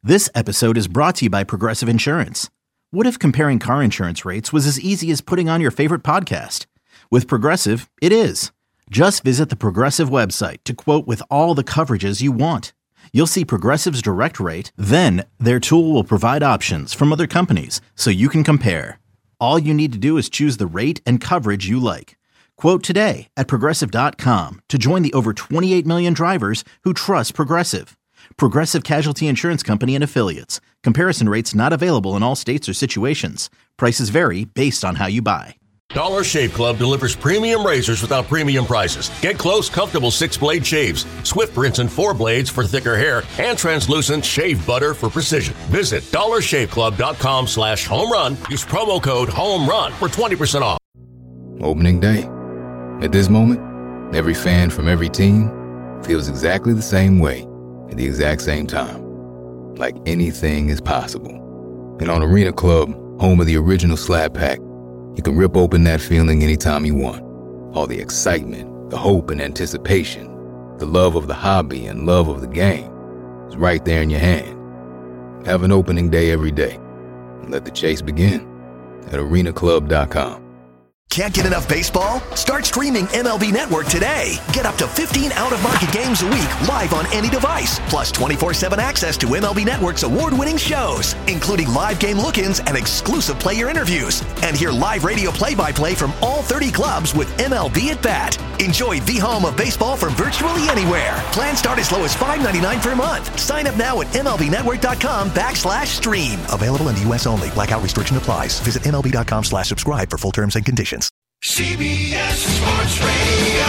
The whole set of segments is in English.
This episode is brought to you by Progressive Insurance. What if comparing car insurance rates was as easy as putting on your favorite podcast? With Progressive, it is. Just visit the Progressive website to quote with all the coverages you want. You'll see Progressive's direct rate, then their tool will provide options from other companies so you can compare. All you need to do is choose the rate and coverage you like. Quote today at Progressive.com to join the over 28 million drivers who trust Progressive. Progressive Casualty Insurance Company and Affiliates. Comparison rates not available in all states or situations. Prices vary based on how you buy. Dollar Shave Club delivers premium razors without premium prices. Get close, comfortable 6-blade shaves, swift rinse and 4 blades for thicker hair, and translucent shave butter for precision. Visit dollarshaveclub.com/home-run. Use promo code HOME-RUN for 20% off. Opening day. At this moment, every fan from every team feels exactly the same way at the exact same time. Like anything is possible. And on Arena Club, home of the original Slab Pack, you can rip open that feeling anytime you want. All the excitement, the hope and anticipation, the love of the hobby and love of the game is right there in your hand. Have an opening day every day. And let the chase begin at arenaclub.com. Can't get enough baseball? Start streaming MLB Network today. Get up to 15 out-of-market games a week live on any device. Plus 24/7 access to MLB Network's award-winning shows, including live game look-ins and exclusive player interviews. And hear live radio play-by-play from all 30 clubs with MLB at Bat. Enjoy the home of baseball from virtually anywhere. Plans start as low as $5.99 per month. Sign up now at MLBnetwork.com/stream. Available in the U.S. only. Blackout restriction applies. Visit MLB.com/subscribe for full terms and conditions. CBS Sports Radio.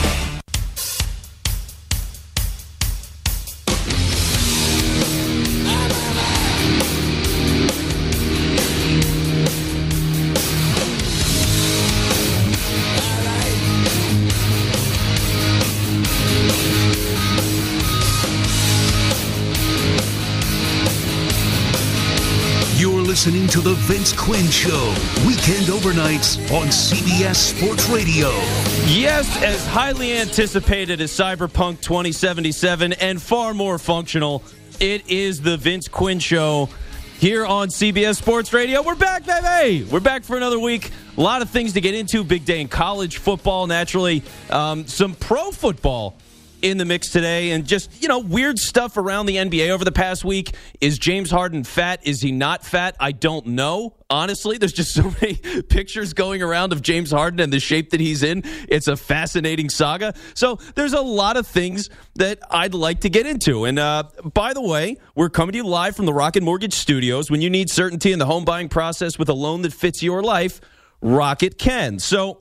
Listening to the Vince Quinn Show, weekend overnights on CBS Sports Radio. Yes, as highly anticipated as Cyberpunk 2077 and far more functional, it is the Vince Quinn Show here on CBS Sports Radio. We're back, baby! We're back for another week. A lot of things to get into. Big day in college football, naturally. Some pro football in the mix today, and just, weird stuff around the NBA over the past week. Is James Harden fat? Is he not fat? I don't know. Honestly, there's just so many pictures going around of James Harden and the shape that he's in. It's a fascinating saga. So there's a lot of things that I'd like to get into. And by the way, we're coming to you live from the Rocket Mortgage Studios. When you need certainty in the home buying process with a loan that fits your life, Rocket can. So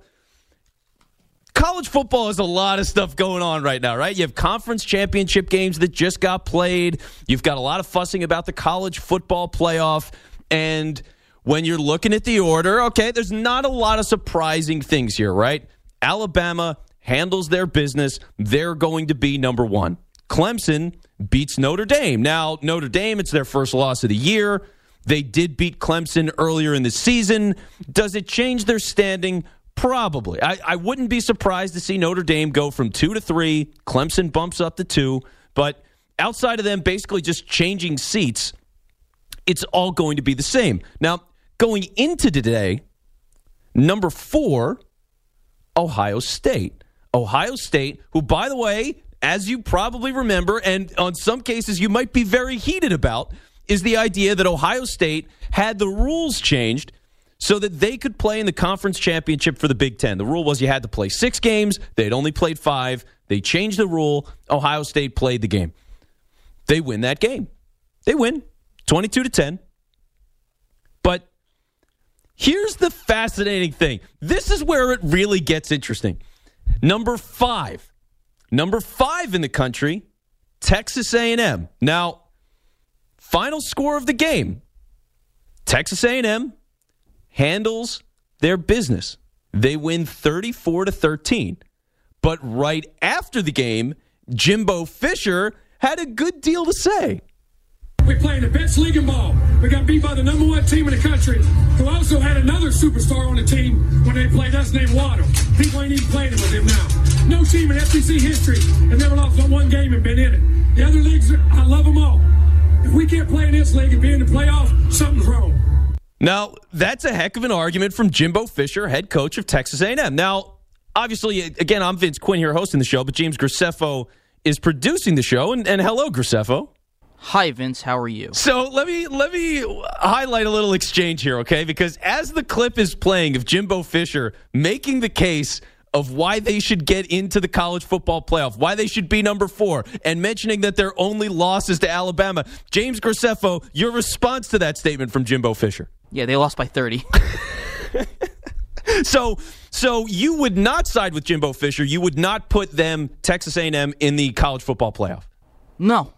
college football has a lot of stuff going on right now, right? You have conference championship games that just got played. You've got a lot of fussing about the college football playoff. And when you're looking at the order, okay, there's not a lot of surprising things here, right? Alabama handles their business. They're going to be number one. Clemson beats Notre Dame. Now, Notre Dame, it's their first loss of the year. They did beat Clemson earlier in the season. Does it change their standing? Probably. I wouldn't be surprised to see Notre Dame go from 2 to 3. Clemson bumps up to 2. But outside of them basically just changing seats, it's all going to be the same. Now, going into today, number 4, Ohio State. Ohio State, who, by the way, as you probably remember, and on some cases you might be very heated about, is the idea that Ohio State had the rules changed so that they could play in the conference championship for the Big Ten. The rule was you had to play 6 games. They'd only played 5. They changed the rule. Ohio State played the game. They win that game. They win 22-10. But here's the fascinating thing. This is where it really gets interesting. Number 5 in the country, Texas A&M. Now, final score of the game, Texas A&M handles their business. They win 34-13. But right after the game, Jimbo Fisher had a good deal to say. We're playing the best league in ball. We got beat by the number 1 team in the country, who also had another superstar on the team when they played us named Waddle. People ain't even playing with him now. No team in SEC history has never lost 1 game and been in it. The other leagues, I love them all. If we can't play in this league and be in the playoff, something's wrong. Now, that's a heck of an argument from Jimbo Fisher, head coach of Texas A&M. Now, obviously, again, I'm Vince Quinn here hosting the show, but James Graceffo is producing the show. And hello, Graceffo. Hi, Vince. How are you? So let me highlight a little exchange here, okay? Because as the clip is playing of Jimbo Fisher making the case of why they should get into the college football playoff, why they should be number 4, and mentioning that their only loss is to Alabama, James Graceffo, your response to that statement from Jimbo Fisher? Yeah, they lost by 30. So you would not side with Jimbo Fisher. You would not put them, Texas A&M, in the college football playoff. No,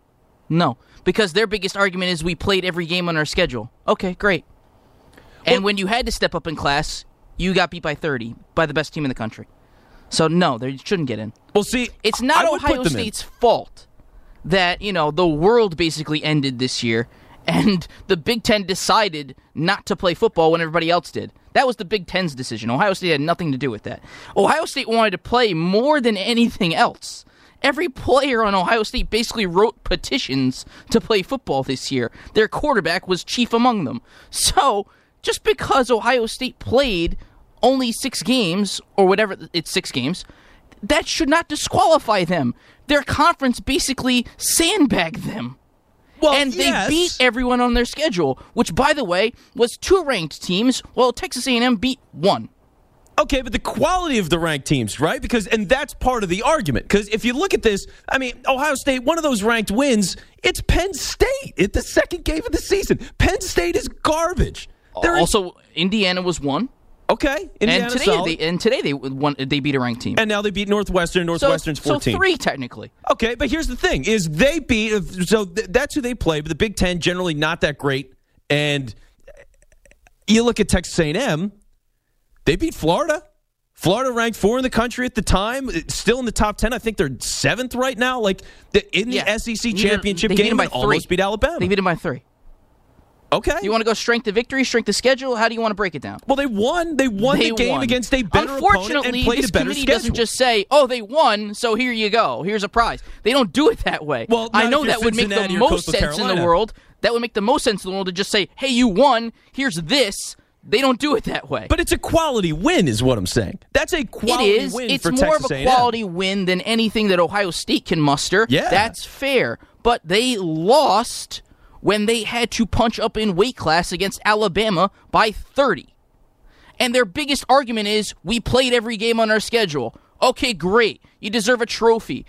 because their biggest argument is we played every game on our schedule. Okay, great. And when you had to step up in class, you got beat by 30 by the best team in the country. So no, they shouldn't get in. Well, see, it's not Ohio State's fault that, the world basically ended this year and the Big Ten decided not to play football when everybody else did. That was the Big Ten's decision. Ohio State had nothing to do with that. Ohio State wanted to play more than anything else. Every player on Ohio State basically wrote petitions to play football this year. Their quarterback was chief among them. So, just because Ohio State played only 6 games, or whatever, it's 6 games, that should not disqualify them. Their conference basically sandbagged them. Well, and they beat everyone on their schedule, which, by the way, was 2 ranked teams, while Texas A&M beat 1. Okay, but the quality of the ranked teams, right? And that's part of the argument. Because if you look at this, Ohio State, one of those ranked wins, it's Penn State. It's the second game of the season. Penn State is garbage. Also, Indiana was 1. Okay, Indiana's solid. And today they beat a ranked team. And now they beat Northwestern. Northwestern's 14. So 3 technically. Okay, but here's the thing: is they beat. So that's who they play. But the Big Ten generally not that great. And you look at Texas A&M, they beat Florida. Florida ranked 4 in the country at the time, still in the top 10. I think they're 7th right now. Like in the SEC championship game, they almost beat Alabama. They beat them by 3. Okay. You want to go strength of victory, strength of schedule? How do you want to break it down? Well, they won. They won the game against a better opponent and played a better schedule. Unfortunately, this committee doesn't just say, "Oh, they won, so here you go. Here's a prize." They don't do it that way. Well, I know that would make the most sense in the world. That would make the most sense in the world to just say, "Hey, you won. Here's this." They don't do it that way. But it's a quality win, is what I'm saying. That's a quality win for Texas A&M. It's more of a quality win than anything that Ohio State can muster. Yeah. That's fair. But they lost when they had to punch up in weight class against Alabama by 30. And their biggest argument is, we played every game on our schedule. Okay, great. You deserve a trophy.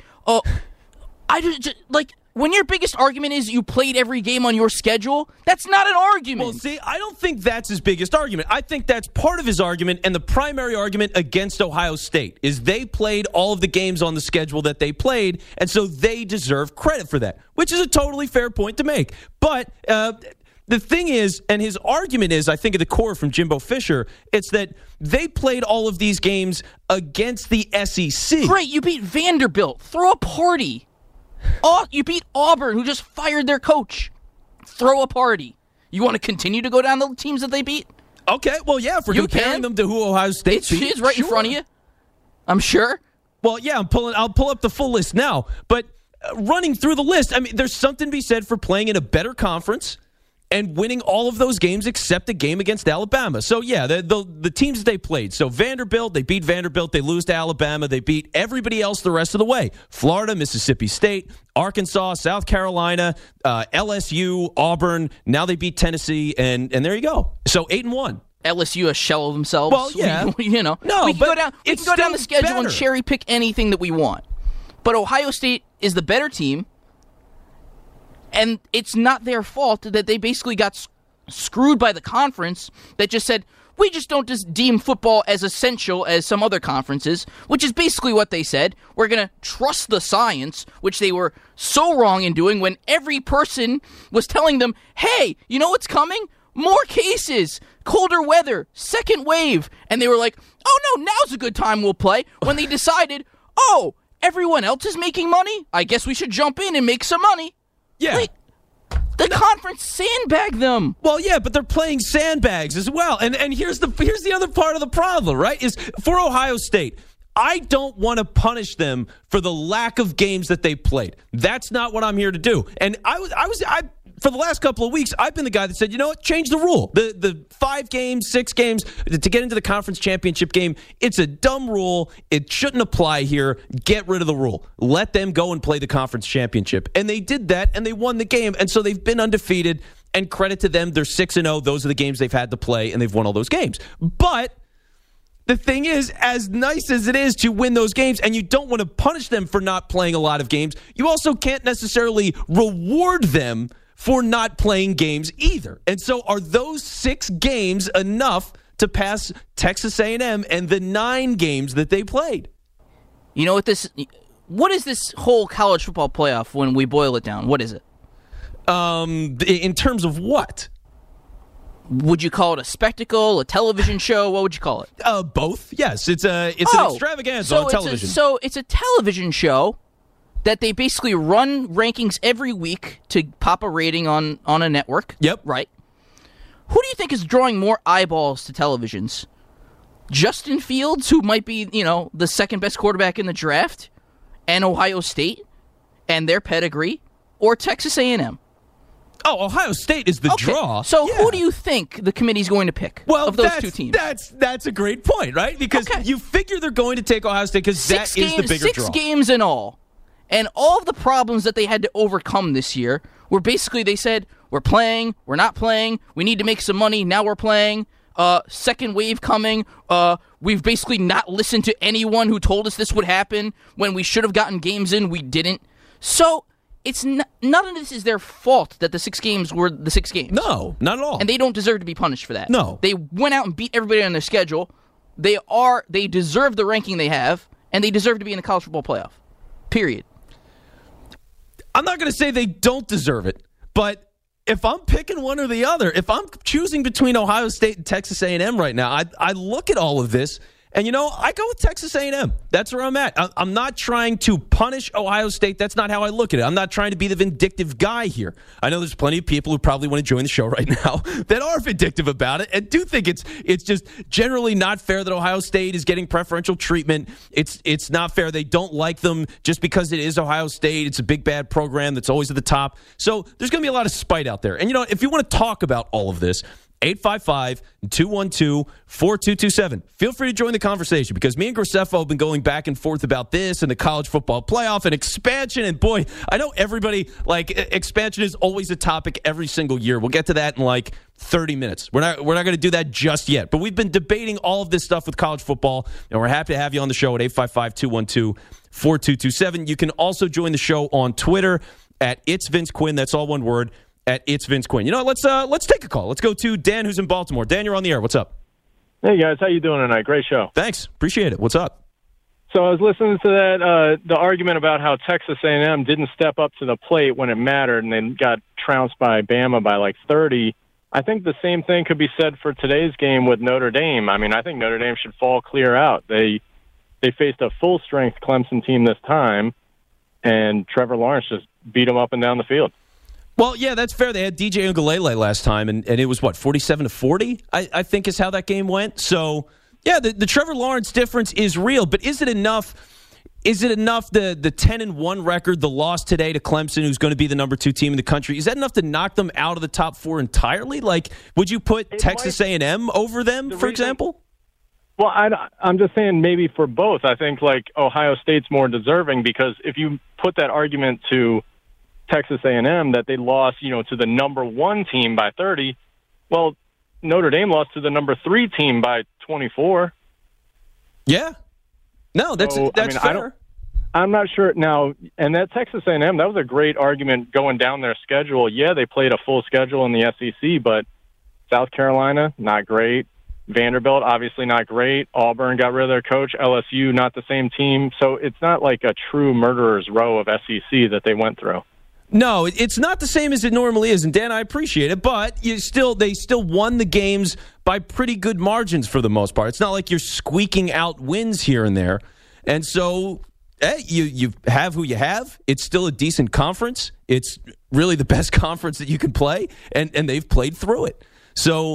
When your biggest argument is you played every game on your schedule, that's not an argument. Well, see, I don't think that's his biggest argument. I think that's part of his argument, and the primary argument against Ohio State is they played all of the games on the schedule that they played, and so they deserve credit for that, which is a totally fair point to make. But the thing is, and his argument is, I think at the core from Jimbo Fisher, it's that they played all of these games against the SEC. Great, you beat Vanderbilt. Throw a party. Oh, you beat Auburn, who just fired their coach. Throw a party. You want to continue to go down the teams that they beat? Okay, well, yeah, if we're comparing them to who Ohio State beat. It's right in front of you, I'm sure. Well, yeah, I'll pull up the full list now. But running through the list, there's something to be said for playing in a better conference and winning all of those games except the game against Alabama. So, yeah, the teams that they played. So, Vanderbilt, they beat Vanderbilt. They lose to Alabama. They beat everybody else the rest of the way. Florida, Mississippi State, Arkansas, South Carolina, LSU, Auburn. Now they beat Tennessee, and there you go. So, 8-1. LSU a shell of themselves. Well, yeah. No, we can go down the schedule and cherry pick anything that we want. But Ohio State is the better team. And it's not their fault that they basically got screwed by the conference that just said, we just don't just deem football as essential as some other conferences, which is basically what they said. We're going to trust the science, which they were so wrong in doing when every person was telling them, hey, you know what's coming? More cases, colder weather, second wave. And they were like, oh no, now's a good time we'll play. When they decided, oh, everyone else is making money? I guess we should jump in and make some money. Yeah. The conference sandbagged them. Well, yeah, but they're playing sandbags as well. And here's the other part of the problem, right? Is for Ohio State, I don't want to punish them for the lack of games that they played. That's not what I'm here to do. And I for the last couple of weeks, I've been the guy that said, you know what, change the rule. The 5 games, 6 games to get into the conference championship game, it's a dumb rule. It shouldn't apply here. Get rid of the rule. Let them go and play the conference championship. And they did that, and they won the game. And so they've been undefeated, and credit to them. They're 6-0. Those are the games they've had to play, and they've won all those games. But the thing is, as nice as it is to win those games, and you don't want to punish them for not playing a lot of games, you also can't necessarily reward them for not playing games either. And so are those 6 games enough to pass Texas A&M and the 9 games that they played? You know what is this whole college football playoff when we boil it down? What is it? In terms of what? Would you call it a spectacle, a television show? What would you call it? Both. Yes, it's an extravaganza on television. So it's a television show that they basically run rankings every week to pop a rating on a network. Yep. Right. Who do you think is drawing more eyeballs to televisions? Justin Fields, who might be, the second best quarterback in the draft, and Ohio State and their pedigree, or Texas A&M? Oh, Ohio State is the draw. So who do you think the committee's going to pick of those 2 teams? That's a great point, right? Because you figure they're going to take Ohio State because that is the bigger draw. 6 games in all. And all of the problems that they had to overcome this year were basically they said, we're playing, we're not playing, we need to make some money, now we're playing, second wave coming, we've basically not listened to anyone who told us this would happen. When we should have gotten games in, we didn't. So it's none of this is their fault that the 6 games were the 6 games. No, not at all. And they don't deserve to be punished for that. No. They went out and beat everybody on their schedule. They deserve the ranking they have, and they deserve to be in the college football playoff. Period. I'm not going to say they don't deserve it, but if I'm picking one or the other, if I'm choosing between Ohio State and Texas A&M right now, I look at all of this, and, I go with Texas A&M. That's where I'm at. I'm not trying to punish Ohio State. That's not how I look at it. I'm not trying to be the vindictive guy here. I know there's plenty of people who probably want to join the show right now that are vindictive about it and do think it's just generally not fair that Ohio State is getting preferential treatment. It's not fair. They don't like them just because it is Ohio State. It's a big, bad program that's always at the top. So there's going to be a lot of spite out there. And, if you want to talk about all of this, 855-212-4227. Feel free to join the conversation because me and Graceffo have been going back and forth about this and the college football playoff and expansion. And boy, I know everybody, expansion is always a topic every single year. We'll get to that in 30 minutes. We're not going to do that just yet. But we've been debating all of this stuff with college football, and we're happy to have you on the show at 855-212-4227. You can also join the show on Twitter at It's Vince Quinn. That's all one word. At It's Vince Quinn. Let's take a call. Let's go to Dan, who's in Baltimore. Dan, you're on the air. What's up? Hey, guys. How you doing tonight? Great show. Thanks. Appreciate it. What's up? So I was listening to that the argument about how Texas A&M didn't step up to the plate when it mattered, and they got trounced by Bama by 30. I think the same thing could be said for today's game with Notre Dame. I mean, I think Notre Dame should fall clear out. They faced a full-strength Clemson team this time, and Trevor Lawrence just beat them up and down the field. Well, yeah, that's fair. They had DJ Uiagalelei last time, and it was, 47-40, I think is how that game went. So, yeah, the Trevor Lawrence difference is real, but is it enough? Is it enough, the 10-1 record, the loss today to Clemson, who's going to be the number 2 team in the country, is that enough to knock them out of the top 4 entirely? Would you put Texas A&M over them, for example? Well, I'm just saying maybe for both. I think, Ohio State's more deserving because if you put that argument to Texas A&M that they lost, to the number 1 team by 30. Well, Notre Dame lost to the number 3 team by 24. Yeah. No, that's fair. I'm not sure now. And that Texas A&M, that was a great argument going down their schedule. Yeah, they played a full schedule in the SEC, but South Carolina, not great. Vanderbilt, obviously not great. Auburn got rid of their coach. LSU, not the same team. So it's not like a true murderer's row of SEC that they went through. No, it's not the same as it normally is, and Dan, I appreciate it, but they still won the games by pretty good margins for the most part. It's not like you're squeaking out wins here and there. And so, you have who you have. It's still a decent conference. It's really the best conference that you can play, and they've played through it. So,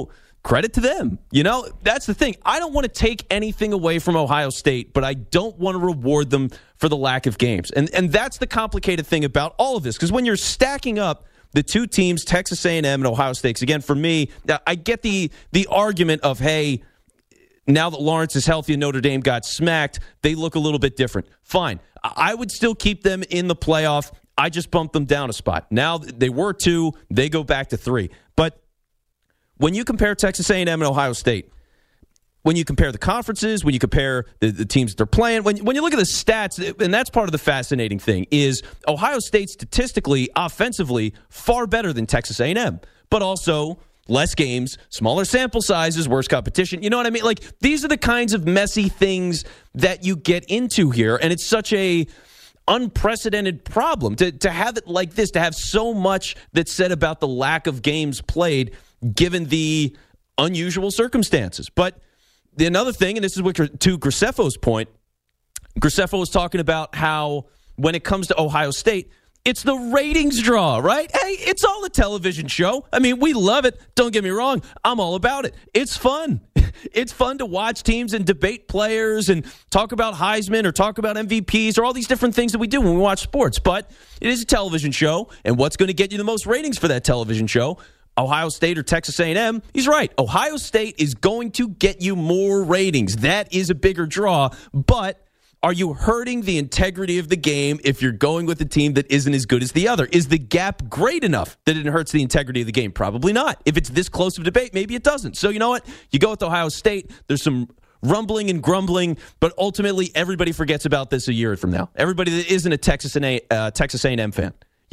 credit to them. That's the thing. I don't want to take anything away from Ohio State, but I don't want to reward them for the lack of games. And that's the complicated thing about all of this, because when you're stacking up the two teams, Texas A&M and Ohio State, again, for me, I get the argument of, hey, now that Lawrence is healthy and Notre Dame got smacked, they look a little bit different. Fine. I would still keep them in the playoff. I just bumped them down a spot. Now they were 2, they go back to 3. But when you compare Texas A&M and Ohio State, when you compare the conferences, when you compare the teams that they're playing, when you look at the stats, and that's part of the fascinating thing, is Ohio State statistically, offensively, far better than Texas A&M, but also less games, smaller sample sizes, worse competition. You know what I mean? Like, these are the kinds of messy things that you get into here, and it's such a unprecedented problem to have it like this, to have so much that's said about the lack of games played given the unusual circumstances. But another thing, and this is what, to Graceffo's point, Graceffo was talking about how when it comes to Ohio State, it's the ratings draw, right? Hey, it's all a television show. I mean, we love it. Don't get me wrong. I'm all about it. It's fun. It's fun to watch teams and debate players and talk about Heisman or talk about MVPs or all these different things that we do when we watch sports. But it is a television show, and what's going to get you the most ratings for that television show? Ohio State or Texas A&M? He's right. Ohio State is going to get you more ratings. That is a bigger draw, but are you hurting the integrity of the game if you're going with a team that isn't as good as the other? Is the gap great enough that it hurts the integrity of the game? Probably not. If it's this close of a debate, maybe it doesn't. So you know what? You go with Ohio State. There's some rumbling and grumbling, but ultimately everybody forgets about this a year from now. Everybody that isn't a Texas A&M fan,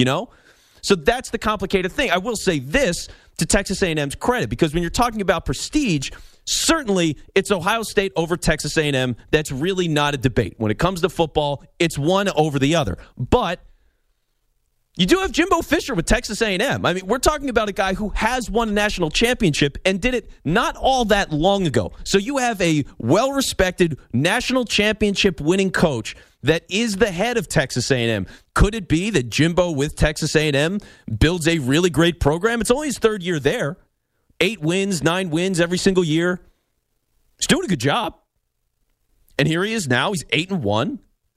So that's the complicated thing. I will say this to Texas A&M's credit, because when you're talking about prestige, certainly it's Ohio State over Texas A&M. That's really not a debate. When it comes to football, it's one over the other. But you do have Jimbo Fisher with Texas A&M. I mean, we're talking about a guy who has won a national championship and did it not all that long ago. So you have a well-respected national championship winning coach that is the head of Texas A&M. Could it be that Jimbo with Texas A&M builds a really great program? It's only his third year there. 8 wins, 9 wins every single year. He's doing a good job. And here he is now. He's 8-1.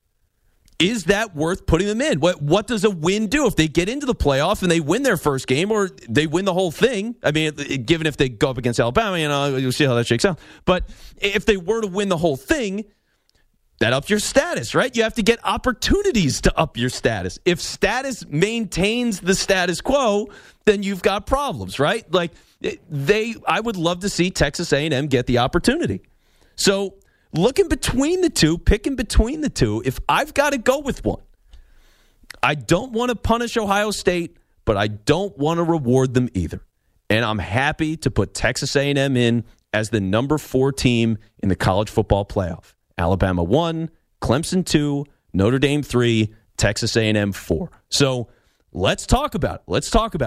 Is that worth putting them in? What does a win do if they get into the playoff and they win their first game or they win the whole thing? I mean, given if they go up against Alabama, you'll see how that shakes out. But if they were to win the whole thing, that ups your status, right? You have to get opportunities to up your status. If status maintains the status quo, then you've got problems, right? Like I would love to see Texas A&M get the opportunity. So looking between the two, picking between the two, if I've got to go with one, I don't want to punish Ohio State, but I don't want to reward them either. And I'm happy to put Texas A&M in as the number 4 team in the college football playoff. Alabama 1, Clemson 2, Notre Dame 3, Texas A&M 4. So let's talk about it.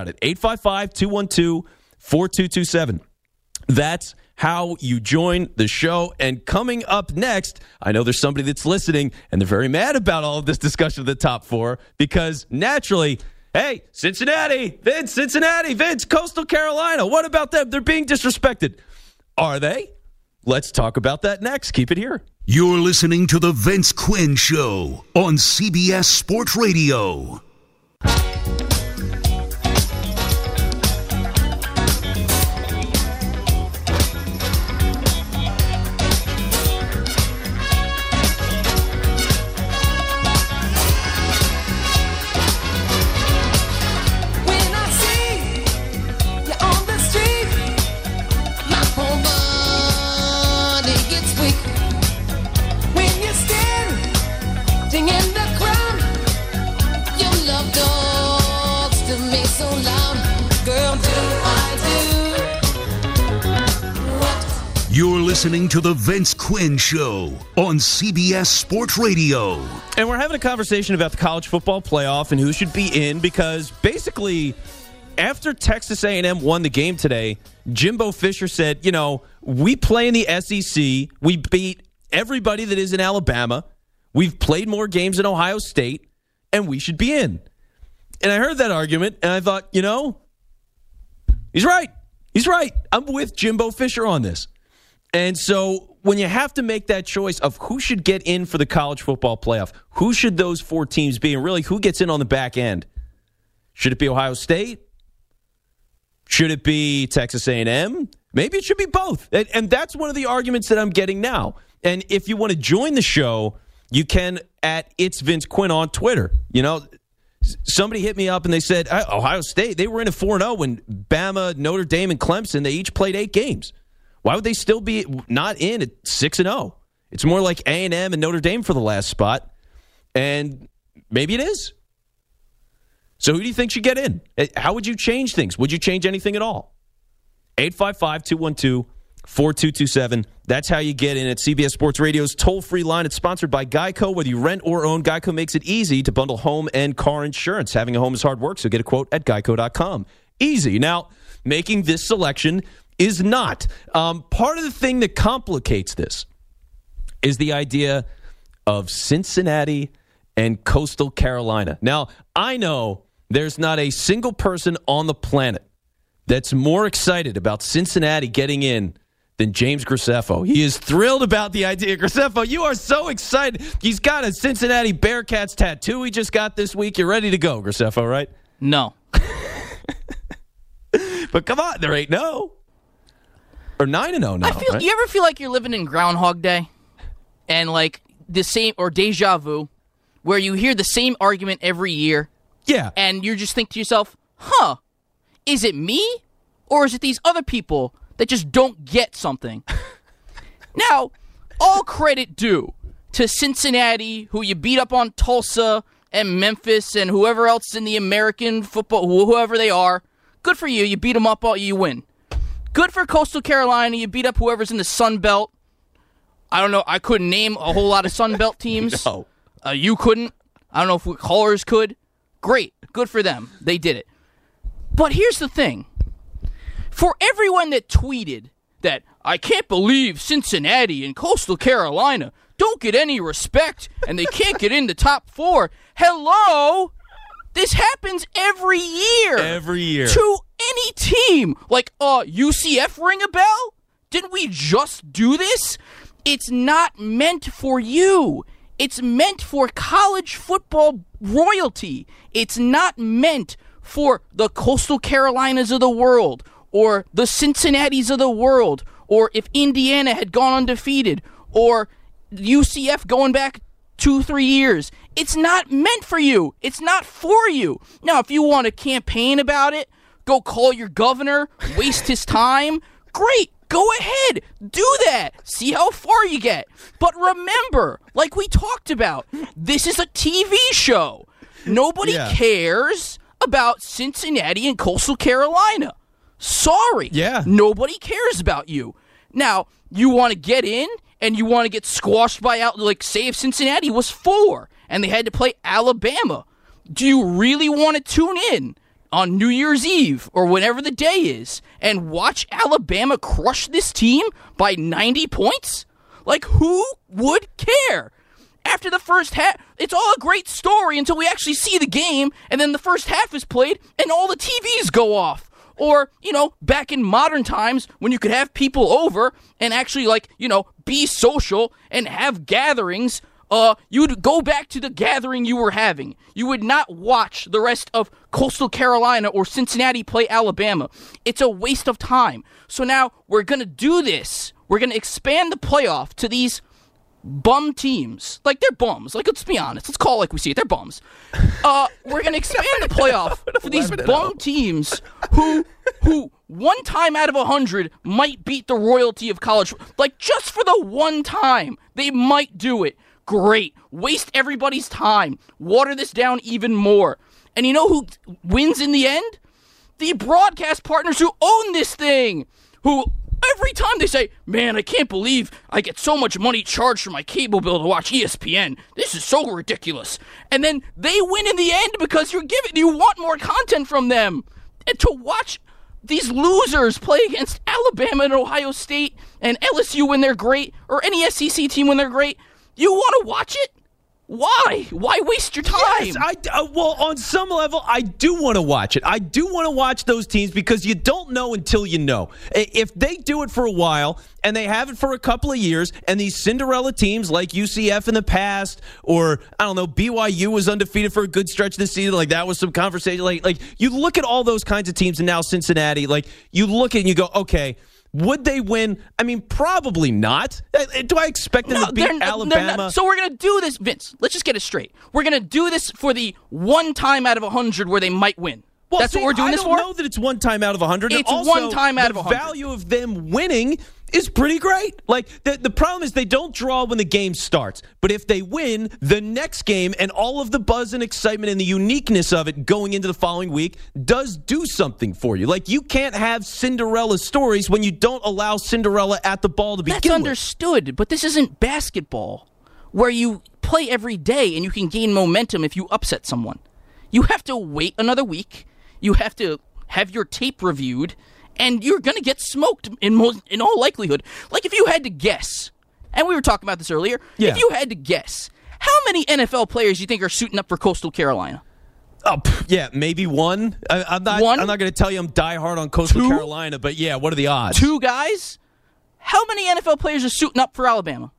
855-212-4227. That's how you join the show. And coming up next, I know there's somebody that's listening, and they're very mad about all of this discussion of the top 4 because naturally, hey, Cincinnati, Vince, Coastal Carolina, what about them? They're being disrespected. Are they? Let's talk about that next. Keep it here. You're listening to The Vince Quinn Show on CBS Sports Radio. You're listening to The Vince Quinn Show on CBS Sports Radio. And we're having a conversation about the college football playoff and who should be in, because basically after Texas A&M won the game today, Jimbo Fisher said, we play in the SEC. We beat everybody that is in Alabama. We've played more games in Ohio State, and we should be in. And I heard that argument, and I thought, he's right. He's right. I'm with Jimbo Fisher on this. And so when you have to make that choice of who should get in for the college football playoff, who should those 4 teams be, and really who gets in on the back end? Should it be Ohio State? Should it be Texas A&M? Maybe it should be both. And that's one of the arguments that I'm getting now. And if you want to join the show, you can at It's Vince Quinn on Twitter. You know, somebody hit me up and they said, Ohio State, they were in a 4-0 when Bama, Notre Dame, and Clemson, they each played 8 games. Why would they still be not in at 6-0? It's more like A&M and Notre Dame for the last spot. And maybe it is. So who do you think should get in? How would you change things? Would you change anything at all? 855-212-4227. That's how you get in at CBS Sports Radio's toll-free line. It's sponsored by Geico. Whether you rent or own, Geico makes it easy to bundle home and car insurance. Having a home is hard work, so get a quote at geico.com. Easy. Now, making this selection is not. Part of the thing that complicates this is the idea of Cincinnati and Coastal Carolina. Now, I know there's not a single person on the planet that's more excited about Cincinnati getting in than James Graceffo. He is thrilled about the idea. Graceffo, you are so excited. He's got a Cincinnati Bearcats tattoo he just got this week. You're ready to go, Graceffo, right? No. But come on, there ain't no. Or 9-0 now, right? You ever feel like you're living in Groundhog Day? And like the same, or deja vu, where you hear the same argument every year? Yeah. And you just think to yourself, is it me? Or is it these other people that just don't get something? Now, all credit due to Cincinnati, who you beat up on Tulsa and Memphis and whoever else in the American football, whoever they are. Good for you. You beat them up, you win. Good for Coastal Carolina. You beat up whoever's in the Sun Belt. I don't know. I couldn't name a whole lot of Sun Belt teams. No. You couldn't. I don't know if callers could. Great. Good for them. They did it. But here's the thing. For everyone that tweeted that I can't believe Cincinnati and Coastal Carolina don't get any respect and they can't get in the top 4. Hello? This happens every year. Every year. To any team. Like, UCF ring a bell? Didn't we just do this? It's not meant for you. It's meant for college football royalty. It's not meant for the Coastal Carolinas of the world or the Cincinnatis of the world, or if Indiana had gone undefeated, or UCF going back 2-3 years. It's not meant for you. It's not for you. Now, if you want to campaign about it, go call your governor, waste his time, great. Go ahead. Do that. See how far you get. But remember, like we talked about, this is a TV show. Nobody cares about Cincinnati and Coastal Carolina. Sorry. Yeah. Nobody cares about you. Now, you want to get in and you want to get squashed by, like, say if Cincinnati was 4 and they had to play Alabama. Do you really want to tune in on New Year's Eve or whenever the day is and watch Alabama crush this team by 90 points? Like, who would care? After the first half, it's all a great story until we actually see the game, and then the first half is played and all the TVs go off. Or, back in modern times when you could have people over and actually, be social and have gatherings, you'd go back to the gathering you were having. You would not watch the rest of Coastal Carolina or Cincinnati play Alabama. It's a waste of time. So now we're going to do this. We're going to expand the playoff to these bum teams. Like, they're bums. Like, let's be honest. Let's call it like we see it. They're bums. We're going to expand the playoff for these bum teams who 1 time out of 100 might beat the royalty of college. Like, just for the 1 time, they might do it. Great. Waste everybody's time. Water this down even more. And you know who wins in the end? The broadcast partners who own this thing. Who, every time they say, man, I can't believe I get so much money charged for my cable bill to watch ESPN. This is so ridiculous. And then they win in the end because you want more content from them. And to watch these losers play against Alabama and Ohio State and LSU when they're great, or any SEC team when they're great, you want to watch it? Why? Why waste your time? Yes, well, on some level, I do want to watch it. I do want to watch those teams because you don't know until you know. If they do it for a while and they have it for a couple of years, and these Cinderella teams like UCF in the past, or I don't know, BYU was undefeated for a good stretch this season, like that was some conversation. Like you look at all those kinds of teams, and now Cincinnati, like you look at it and you go, okay. Would they win? I mean, probably not. Do I expect them to beat Alabama? So we're going to do this, Vince. Let's just get it straight. We're going to do this for the one time out of 100 where they might win. Well, that's what we're doing this for? I don't know that it's one time out of 100. It's also, one time out of 100. The value of them winning is pretty great. Like, the problem is they don't draw when the game starts. But if they win, the next game and all of the buzz and excitement and the uniqueness of it going into the following week does do something for you. Like, you can't have Cinderella stories when you don't allow Cinderella at the ball to begin with. That's understood, but this isn't basketball where you play every day and you can gain momentum if you upset someone. You have to wait another week. You have to have your tape reviewed, and you're going to get smoked in all likelihood. Like if you had to guess, and we were talking about this earlier, if you had to guess, how many NFL players do you think are suiting up for Coastal Carolina? Oh, yeah, maybe one. I'm not going to tell you I'm diehard on Coastal Carolina, but yeah, what are the odds? 2 guys? How many NFL players are suiting up for Alabama?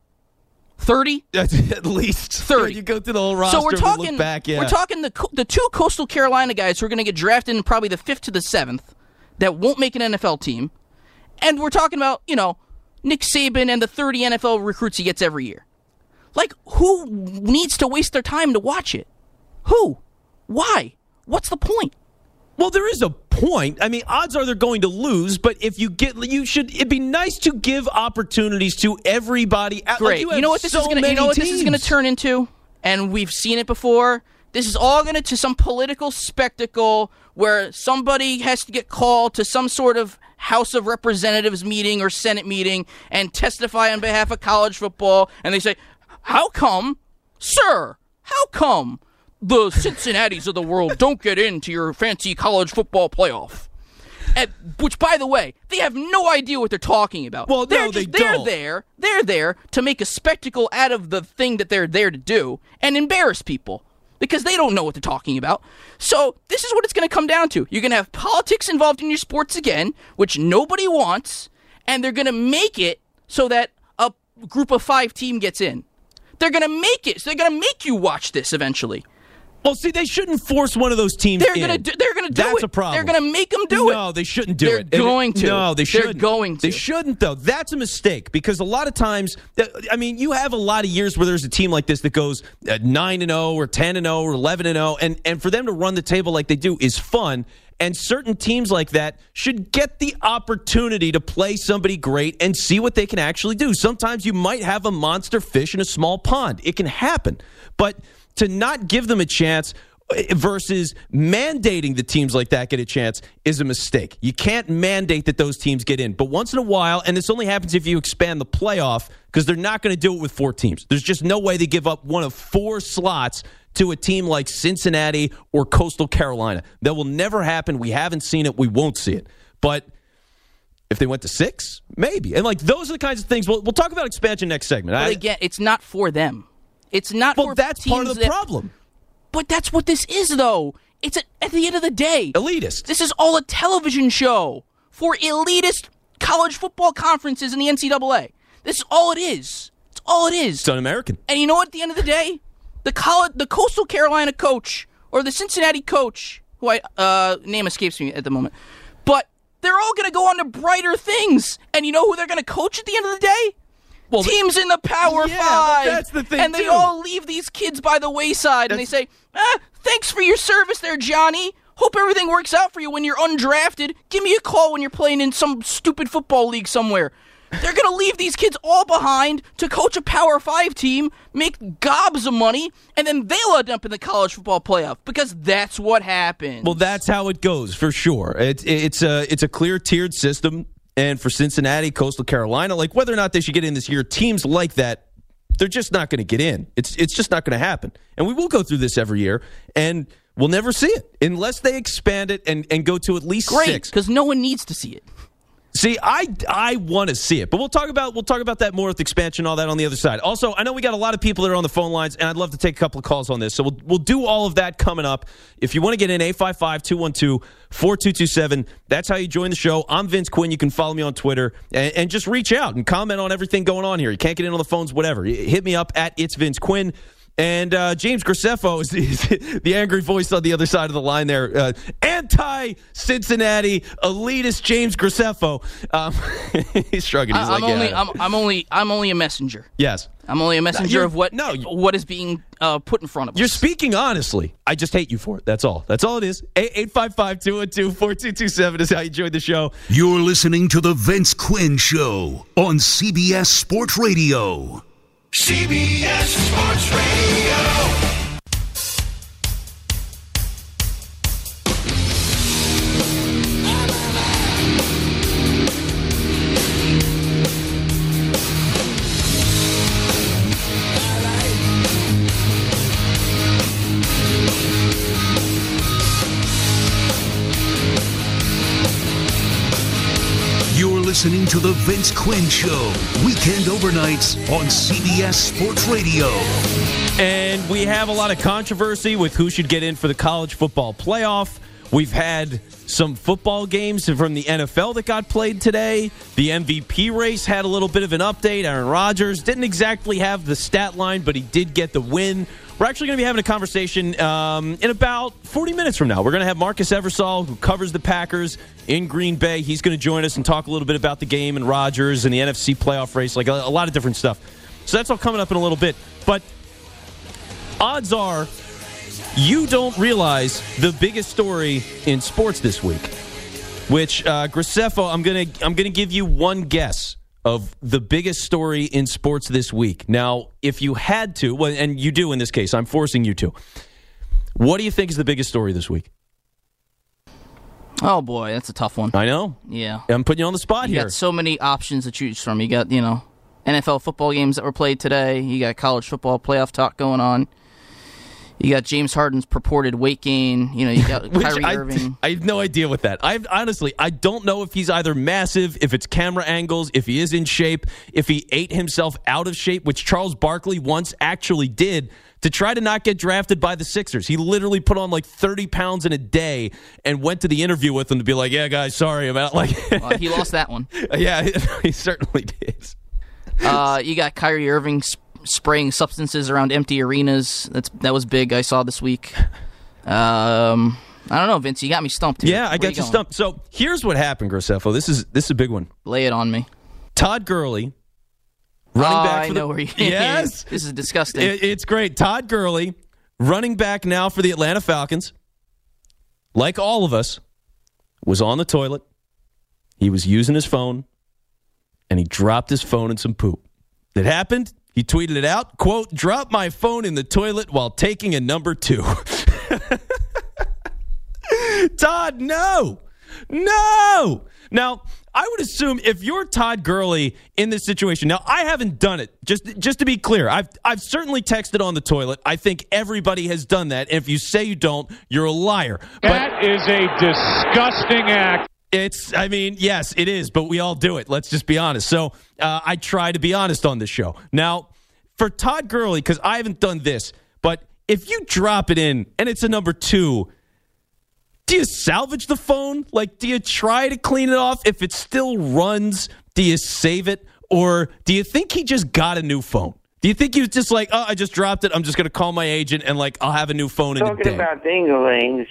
30? At least 30. You go through the whole roster so we're talking, and look back. Yeah. We're talking the 2 Coastal Carolina guys who are going to get drafted in probably the 5th to the 7th that won't make an NFL team. And we're talking about, Nick Saban and the 30 NFL recruits he gets every year. Like, who needs to waste their time to watch it? Who? Why? What's the point? Well, there is a point. I mean, odds are they're going to lose, but if it'd be nice to give opportunities to everybody. Great. Like you know what this is going to, this is going to turn into? And we've seen it before. This is all going to some political spectacle where somebody has to get called to some sort of House of Representatives meeting or Senate meeting and testify on behalf of college football. And they say, how come, sir, how come the Cincinnatis of the world don't get into your fancy college football playoff? Which, by the way, they have no idea what they're talking about. Well, no, they don't. They're there to make a spectacle out of the thing that they're there to do and embarrass people because they don't know what they're talking about. So this is what it's going to come down to. You're going to have politics involved in your sports again, which nobody wants, and they're going to make it so that a group of 5 team gets in. They're going to make it. So they're going to make you watch this eventually. Well, see, they shouldn't force one of those teams They're going to do it. That's a problem. They're going to make them do it. No, they shouldn't do it. They're going to. No, they shouldn't. They're going to. They shouldn't, though. That's a mistake because a lot of times, I mean, you have a lot of years where there's a team like this that goes 9-0 or 10-0 or 11-0, and for them to run the table like they do is fun. And certain teams like that should get the opportunity to play somebody great and see what they can actually do. Sometimes you might have a monster fish in a small pond. It can happen. But to not give them a chance versus mandating the teams like that get a chance is a mistake. You can't mandate that those teams get in. But once in a while, and this only happens if you expand the playoff, because they're not going to do it with 4 teams. There's just no way they give up one of 4 slots to a team like Cincinnati or Coastal Carolina. That will never happen. We haven't seen it. We won't see it. But if they went to 6, maybe. And, those are the kinds of things. We'll talk about expansion next segment. But again, it's not for them. It's not for that's teams part of the problem. But that's what this is, though. It's at the end of the day. Elitist. This is all a television show for elitist college football conferences in the NCAA. This is all it is. It's all it is. It's un-American. And you know what, at the end of the day? The Coastal Carolina coach or the Cincinnati coach, who name escapes me at the moment, but they're all going to go on to brighter things. And you know who they're going to coach at the end of the day? Well, teams in the Power 5. Well, that's the thing, and they all leave these kids by the wayside, and they say, thanks for your service there, Johnny. Hope everything works out for you when you're undrafted. Give me a call when you're playing in some stupid football league somewhere. They're going to leave these kids all behind to coach a Power 5 team, make gobs of money, and then they'll end up in the college football playoff because that's what happens. Well, that's how it goes, for sure. It's a clear tiered system. And for Cincinnati, Coastal Carolina, whether or not they should get in this year, teams like that, they're just not going to get in. It's just not going to happen. And we will go through this every year, and we'll never see it unless they expand it and go to at least 6. Great, because no one needs to see it. See, I want to see it, but we'll talk about that more with expansion and all that on the other side. Also, I know we got a lot of people that are on the phone lines, and I'd love to take a couple of calls on this. So we'll do all of that coming up. If you want to get in, 855-212-4227. That's how you join the show. I'm Vince Quinn. You can follow me on Twitter and just reach out and comment on everything going on here. You can't get in on the phones, whatever. Hit me up at It's Vince Quinn. And James Graceffo is the angry voice on the other side of the line there. Anti-Cincinnati elitist James Graceffo. He's shrugging. He's I'm only a messenger. Yes. I'm only a messenger of what is being put in front of us. You're speaking honestly. I just hate you for it. That's all. That's all it is. 855-212-4227 is how you join the show. You're listening to The Vince Quinn Show on CBS Sports Radio. CBS Sports Radio. Listening to The Vince Quinn Show, weekend overnights on CBS Sports Radio. And we have a lot of controversy with who should get in for the college football playoff. We've had some football games from the NFL that got played today. The MVP race had a little bit of an update. Aaron Rodgers didn't exactly have the stat line, but he did get the win. We're actually going to be having a conversation in about 40 minutes from now. We're going to have Marcus Eversole, who covers the Packers in Green Bay. He's going to join us and talk a little bit about the game and Rodgers and the NFC playoff race, like a lot of different stuff. So that's all coming up in a little bit. But odds are you don't realize the biggest story in sports this week, which, Graceffo, I'm gonna give you one guess of the biggest story in sports this week. Now, if you had to, well, and you do in this case, I'm forcing you to, what do you think is the biggest story this week? Oh, boy, that's a tough one. I know. Yeah. I'm putting you on the spot here. You got so many options to choose from. You got, NFL football games that were played today. You got college football playoff talk going on. You got James Harden's purported weight gain. You got Kyrie Irving. I have no idea what that. I don't know if he's either massive, if it's camera angles, if he is in shape, if he ate himself out of shape, which Charles Barkley once actually did to try to not get drafted by the Sixers. He literally put on like 30 pounds in a day and went to the interview with them to be like, yeah, guys, sorry about like. Well, he lost that one. Yeah, he certainly did. You got Kyrie Irving spraying substances around empty arenas. That was big. I saw this week. I don't know, Vince. You got me stumped here. Yeah, I got you stumped. So here's what happened, Graceffo. This is a big one. Lay it on me. Todd Gurley, running back. I know where you. Yes, this is disgusting. It's great. Todd Gurley, running back now for the Atlanta Falcons. Like all of us, was on the toilet. He was using his phone, and he dropped his phone in some poop. It happened. He tweeted it out, quote, "Drop my phone in the toilet while taking a number 2. Todd, no. Now, I would assume if you're Todd Gurley in this situation, now I haven't done it. Just to be clear, I've certainly texted on the toilet. I think everybody has done that. And if you say you don't, you're a liar. That is a disgusting act. Yes, it is, but we all do it. Let's just be honest. So I try to be honest on this show. Now, for Todd Gurley, because I haven't done this, but if you drop it in and it's a number 2, do you salvage the phone? Like, do you try to clean it off? If it still runs, do you save it? Or do you think he just got a new phone? Do you think he was just like, oh, I just dropped it. I'm just going to call my agent and, like, I'll have a new phone in a day. Talking about dinglings.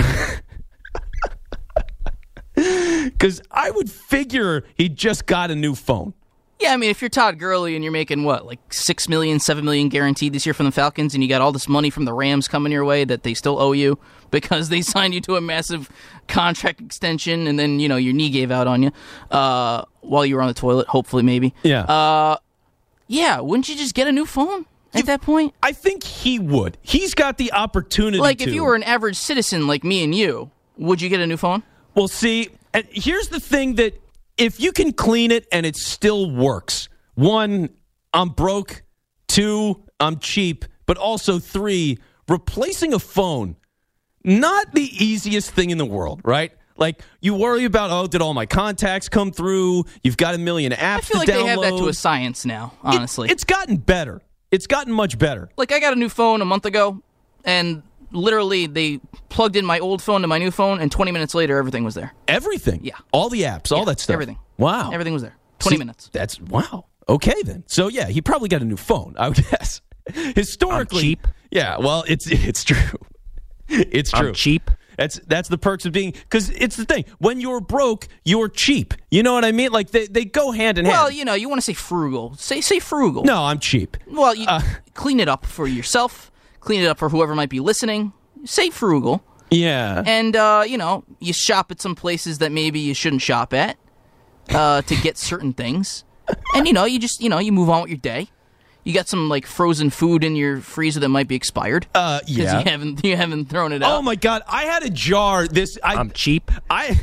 Because I would figure he just got a new phone. Yeah, I mean, if you're Todd Gurley and you're making, what, like $6 million, $7 million guaranteed this year from the Falcons, and you got all this money from the Rams coming your way that they still owe you because they signed you to a massive contract extension, and then, your knee gave out on you while you were on the toilet, hopefully, maybe. Yeah. Yeah, wouldn't you just get a new phone at that point? I think he would. He's got the opportunity Like, if you were an average citizen like me and you, would you get a new phone? Well, see, here's the thing that if you can clean it and it still works, 1, I'm broke, 2, I'm cheap, but also 3, replacing a phone, not the easiest thing in the world, right? Like, you worry about, did all my contacts come through? You've got a million apps to download. I feel like they have that to a science now, honestly. It's gotten better. It's gotten much better. Like, I got a new phone a month ago, and literally they plugged in my old phone to my new phone, and 20 minutes later, everything was there. Everything? Yeah. All the apps, all that stuff? Everything. Wow. Everything was there. 20 minutes. That's, wow. Okay, then. So, yeah, he probably got a new phone, I would guess. Historically. I'm cheap. Yeah, well, it's true. It's true. I'm cheap. That's the perks of being, because it's the thing. When you're broke, you're cheap. You know what I mean? Like, they go hand in hand. Well, you know, you want to say frugal. Say frugal. No, I'm cheap. Well, you clean it up for yourself. Clean it up for whoever might be listening. Say frugal. Yeah. And, you know, you shop at some places that maybe you shouldn't shop at to get certain things. And, you know, you move on with your day. You got some, like, frozen food in your freezer that might be expired. Yeah. Because you haven't thrown it out. Oh, my God. I had a jar. I'm cheap. I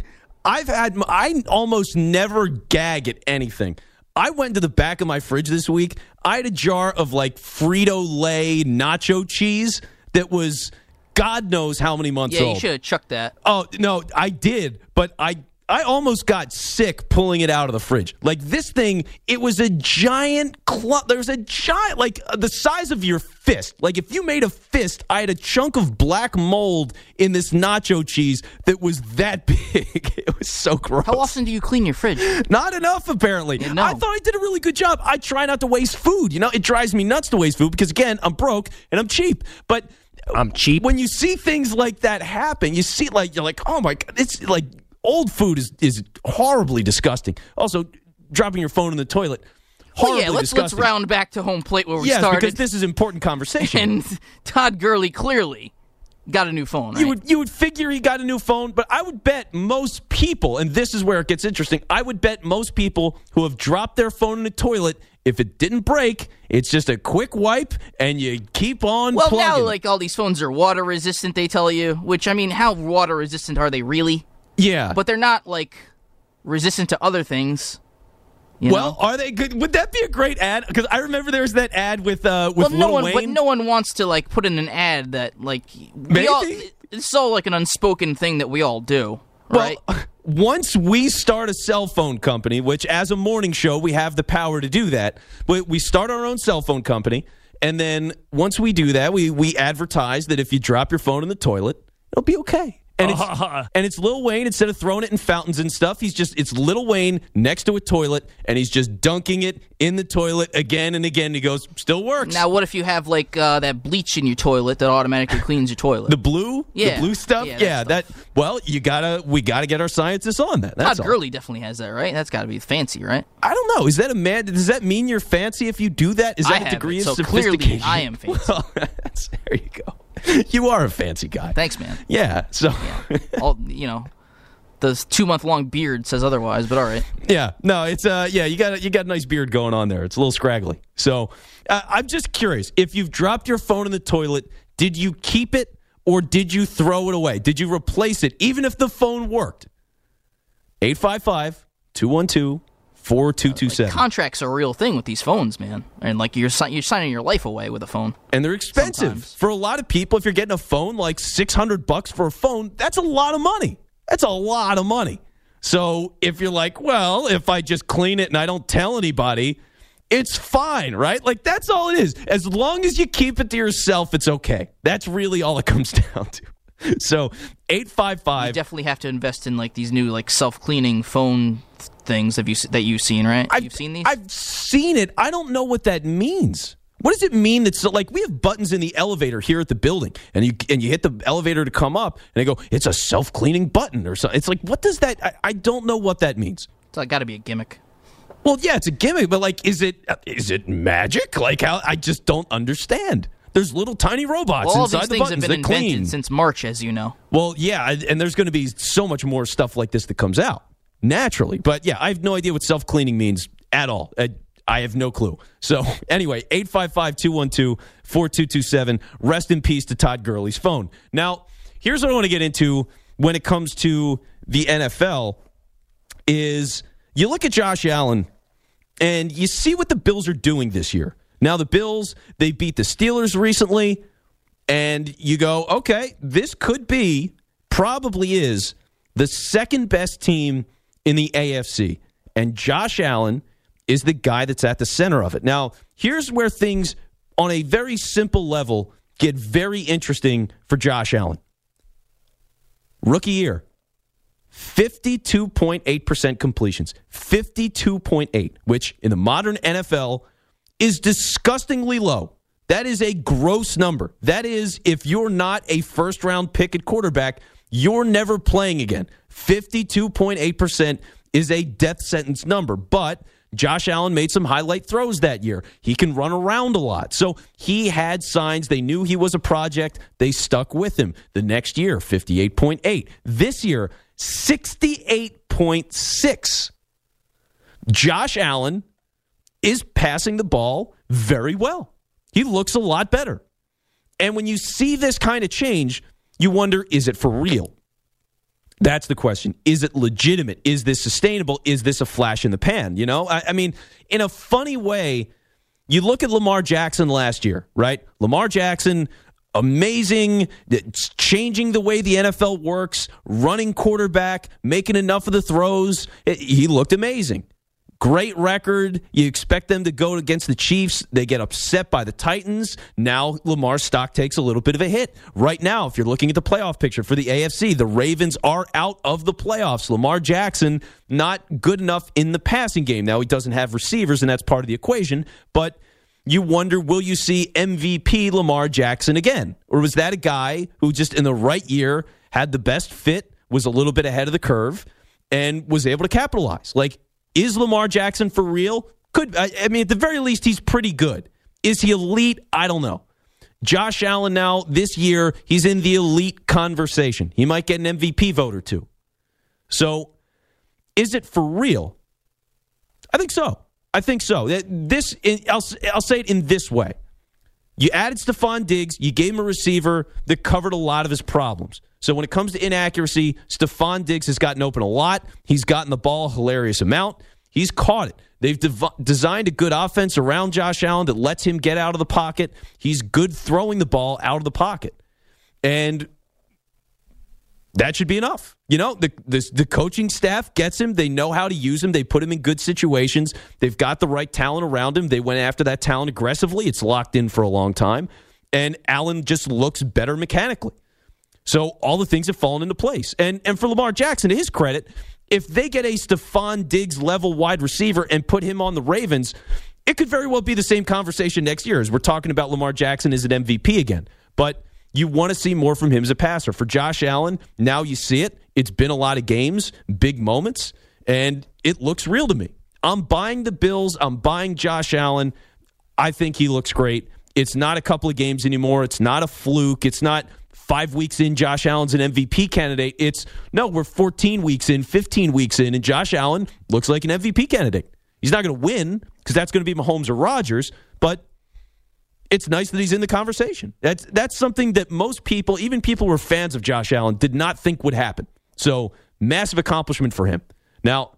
almost never gag at anything. I went to the back of my fridge this week. I had a jar of, like, Frito-Lay nacho cheese that was God knows how many months old. Yeah, you should have chucked that. Oh, no, I did. But I almost got sick pulling it out of the fridge. Like, this thing, it was a giant clump. There was a giant, like, the size of your fist. Like, if you made a fist, I had a chunk of black mold in this nacho cheese that was that big. It was so gross. How often do you clean your fridge? Not enough, apparently. Yeah, no. I thought I did a really good job. I try not to waste food. You know, it drives me nuts to waste food because, again, I'm broke and I'm cheap. But I'm cheap. When you see things like that happen, you see, like, you're like, oh, my God, it's like, old food is horribly disgusting. Also, dropping your phone in the toilet, horribly let's round back to home plate where we started. Yes, because this is important conversation. And Todd Gurley clearly got a new phone, right? You would figure he got a new phone, but I would bet most people, and this is where it gets interesting, I would bet most people who have dropped their phone in the toilet, if it didn't break, it's just a quick wipe, and you keep on plugging. Well, now, like, all these phones are water resistant, they tell you, which, I mean, how water resistant are they really? Yeah. But they're not, like, resistant to other things. Well, are they good? Would that be a great ad? Because I remember there was that ad with Lil Wayne. But no one wants to, like, put in an ad that, like, maybe it's all like an unspoken thing that we all do, right? Well, once we start a cell phone company, which as a morning show we have the power to do that, we start our own cell phone company, and then once we do that, we advertise that if you drop your phone in the toilet, it'll be okay. And it's Lil Wayne. Instead of throwing it in fountains and stuff, it's Lil Wayne next to a toilet, and he's just dunking it in the toilet again and again. He goes, still works. Now, what if you have, like, that bleach in your toilet that automatically cleans your toilet? The blue? Yeah. The blue stuff? Yeah, that. Well, we gotta get our scientists on that. That's Todd Gurley definitely has that, right? That's got to be fancy, right? I don't know. Is that does that mean you're fancy if you do that? Is that a degree of sophistication? Clearly I am fancy. Well, there you go. You are a fancy guy. Thanks, man. Yeah. So, the 2-month-long beard says otherwise, but all right. Yeah. No, it's you got a nice beard going on there. It's a little scraggly. So, I'm just curious. If you've dropped your phone in the toilet, did you keep it or did you throw it away? Did you replace it, even if the phone worked? 855-212-4227. Contracts are a real thing with these phones, man. And, like, you're signing your life away with a phone. And they're expensive. Sometimes. For a lot of people, if you're getting a phone, like $600 for a phone, that's a lot of money. That's a lot of money. So if you're like, well, if I just clean it and I don't tell anybody, it's fine, right? Like, that's all it is. As long as you keep it to yourself, it's okay. That's really all it comes down to. So 855. You definitely have to invest in, like, these new, like, self-cleaning phone things that you've seen, right? You've seen these? I've seen it. I don't know what that means. What does it mean that, like, we have buttons in the elevator here at the building, and you hit the elevator to come up, and they go, it's a self-cleaning button or something. It's like, what does that, I don't know what that means. It's got to be a gimmick. Well, yeah, it's a gimmick, but, like, is it magic? Like, how, I just don't understand. There's little tiny robots inside the buttons that clean. All these things have been invented since March, as you know. Well, yeah, and there's going to be so much more stuff like this that comes out, naturally. But, yeah, I have no idea what self-cleaning means at all. I have no clue. So, anyway, 855-212-4227. Rest in peace to Todd Gurley's phone. Now, here's what I want to get into when it comes to the NFL is you look at Josh Allen and you see what the Bills are doing this year. Now, the Bills, they beat the Steelers recently, and you go, okay, this could be, probably is, the second best team in the AFC, and Josh Allen is the guy that's at the center of it. Now, here's where things on a very simple level get very interesting for Josh Allen. Rookie year, 52.8% completions, 52.8, which in the modern NFL is disgustingly low. That is a gross number. That is, if you're not a first-round pick at quarterback, you're never playing again. 52.8% is a death sentence number, but Josh Allen made some highlight throws that year. He can run around a lot. So he had signs. They knew he was a project. They stuck with him. The next year, 58.8. This year, 68.6. Josh Allen is passing the ball very well. He looks a lot better. And when you see this kind of change, you wonder, is it for real? That's the question. Is it legitimate? Is this sustainable? Is this a flash in the pan? You know, I mean, in a funny way, you look at Lamar Jackson last year, right? Lamar Jackson, amazing, changing the way the NFL works, running quarterback, making enough of the throws. He looked amazing. Great record. You expect them to go against the Chiefs. They get upset by the Titans. Now Lamar's stock takes a little bit of a hit. Right now, if you're looking at the playoff picture for the AFC, the Ravens are out of the playoffs. Lamar Jackson, not good enough in the passing game. Now he doesn't have receivers, and that's part of the equation. But you wonder, will you see MVP Lamar Jackson again? Or was that a guy who just in the right year had the best fit, was a little bit ahead of the curve, and was able to capitalize? Like, is Lamar Jackson for real? I mean, at the very least, he's pretty good. Is he elite? I don't know. Josh Allen now, this year, he's in the elite conversation. He might get an MVP vote or two. So, is it for real? I think so. I'll say it in this way. You added Stephon Diggs. You gave him a receiver that covered a lot of his problems. So when it comes to inaccuracy, Stephon Diggs has gotten open a lot. He's gotten the ball a hilarious amount. He's caught it. They've designed a good offense around Josh Allen that lets him get out of the pocket. He's good throwing the ball out of the pocket. And that should be enough. You know, the coaching staff gets him. They know how to use him. They put him in good situations. They've got the right talent around him. They went after that talent aggressively. It's locked in for a long time. And Allen just looks better mechanically. So all the things have fallen into place. And for Lamar Jackson, to his credit, if they get a Stephon Diggs level wide receiver and put him on the Ravens, it could very well be the same conversation next year as we're talking about Lamar Jackson as an MVP again. But you want to see more from him as a passer. For Josh Allen, now you see it. It's been a lot of games, big moments, and it looks real to me. I'm buying the Bills. I'm buying Josh Allen. I think he looks great. It's not a couple of games anymore. It's not a fluke. It's not 5 weeks in, Josh Allen's an MVP candidate. We're 14 weeks in, 15 weeks in, and Josh Allen looks like an MVP candidate. He's not going to win because that's going to be Mahomes or Rodgers, but it's nice that he's in the conversation. That's something that most people, even people who are fans of Josh Allen, did not think would happen. So, massive accomplishment for him. Now,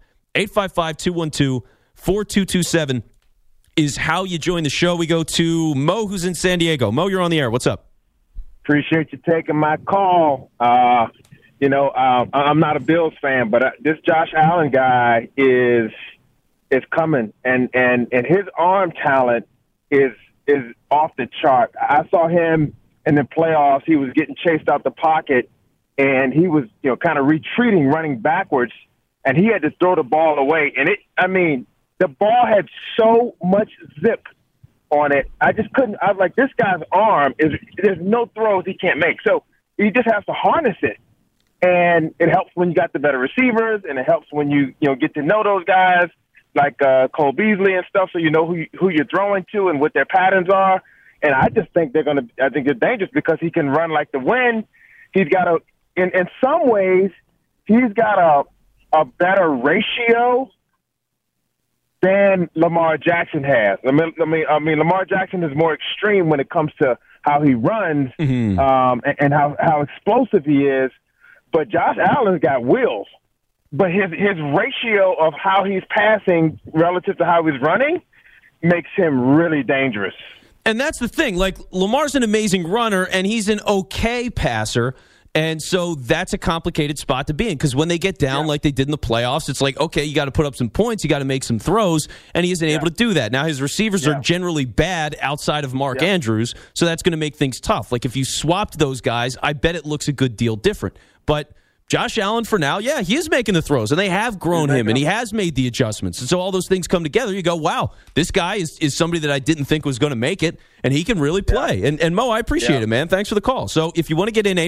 855-212-4227 is how you join the show. We go to Mo, who's in San Diego. Mo, you're on the air. What's up? Appreciate you taking my call. I'm not a Bills fan, but this Josh Allen guy is coming, and his arm talent is off the chart. I saw him in the playoffs. He was getting chased out the pocket, and he was kind of retreating, running backwards, and he had to throw the ball away. And the ball had so much zip on it. I just couldn't. I was like, this guy's arm there's no throws he can't make. So he just has to harness it. And it helps when you got the better receivers, and it helps when you get to know those guys like Cole Beasley and stuff, so you know who you're throwing to and what their patterns are. And I just think they're dangerous because he can run like the wind. He's got in some ways, he's got a better ratio than Lamar Jackson has. I mean, Lamar Jackson is more extreme when it comes to how he runs and how explosive he is. But Josh Allen's got wheels. But his ratio of how he's passing relative to how he's running makes him really dangerous. And that's the thing. Like, Lamar's an amazing runner, and he's an okay passer. And so that's a complicated spot to be in because when they get down like they did in the playoffs, it's like, okay, you got to put up some points, you got to make some throws, and he isn't able to do that. Now, his receivers are generally bad outside of Mark Andrews, so that's going to make things tough. Like, if you swapped those guys, I bet it looks a good deal different. But Josh Allen, for now, he is making the throws, and they have grown him, and he has made the adjustments. And so all those things come together. You go, wow, this guy is somebody that I didn't think was going to make it, and he can really play. And Mo, I appreciate it, man. Thanks for the call. So if you want to get in,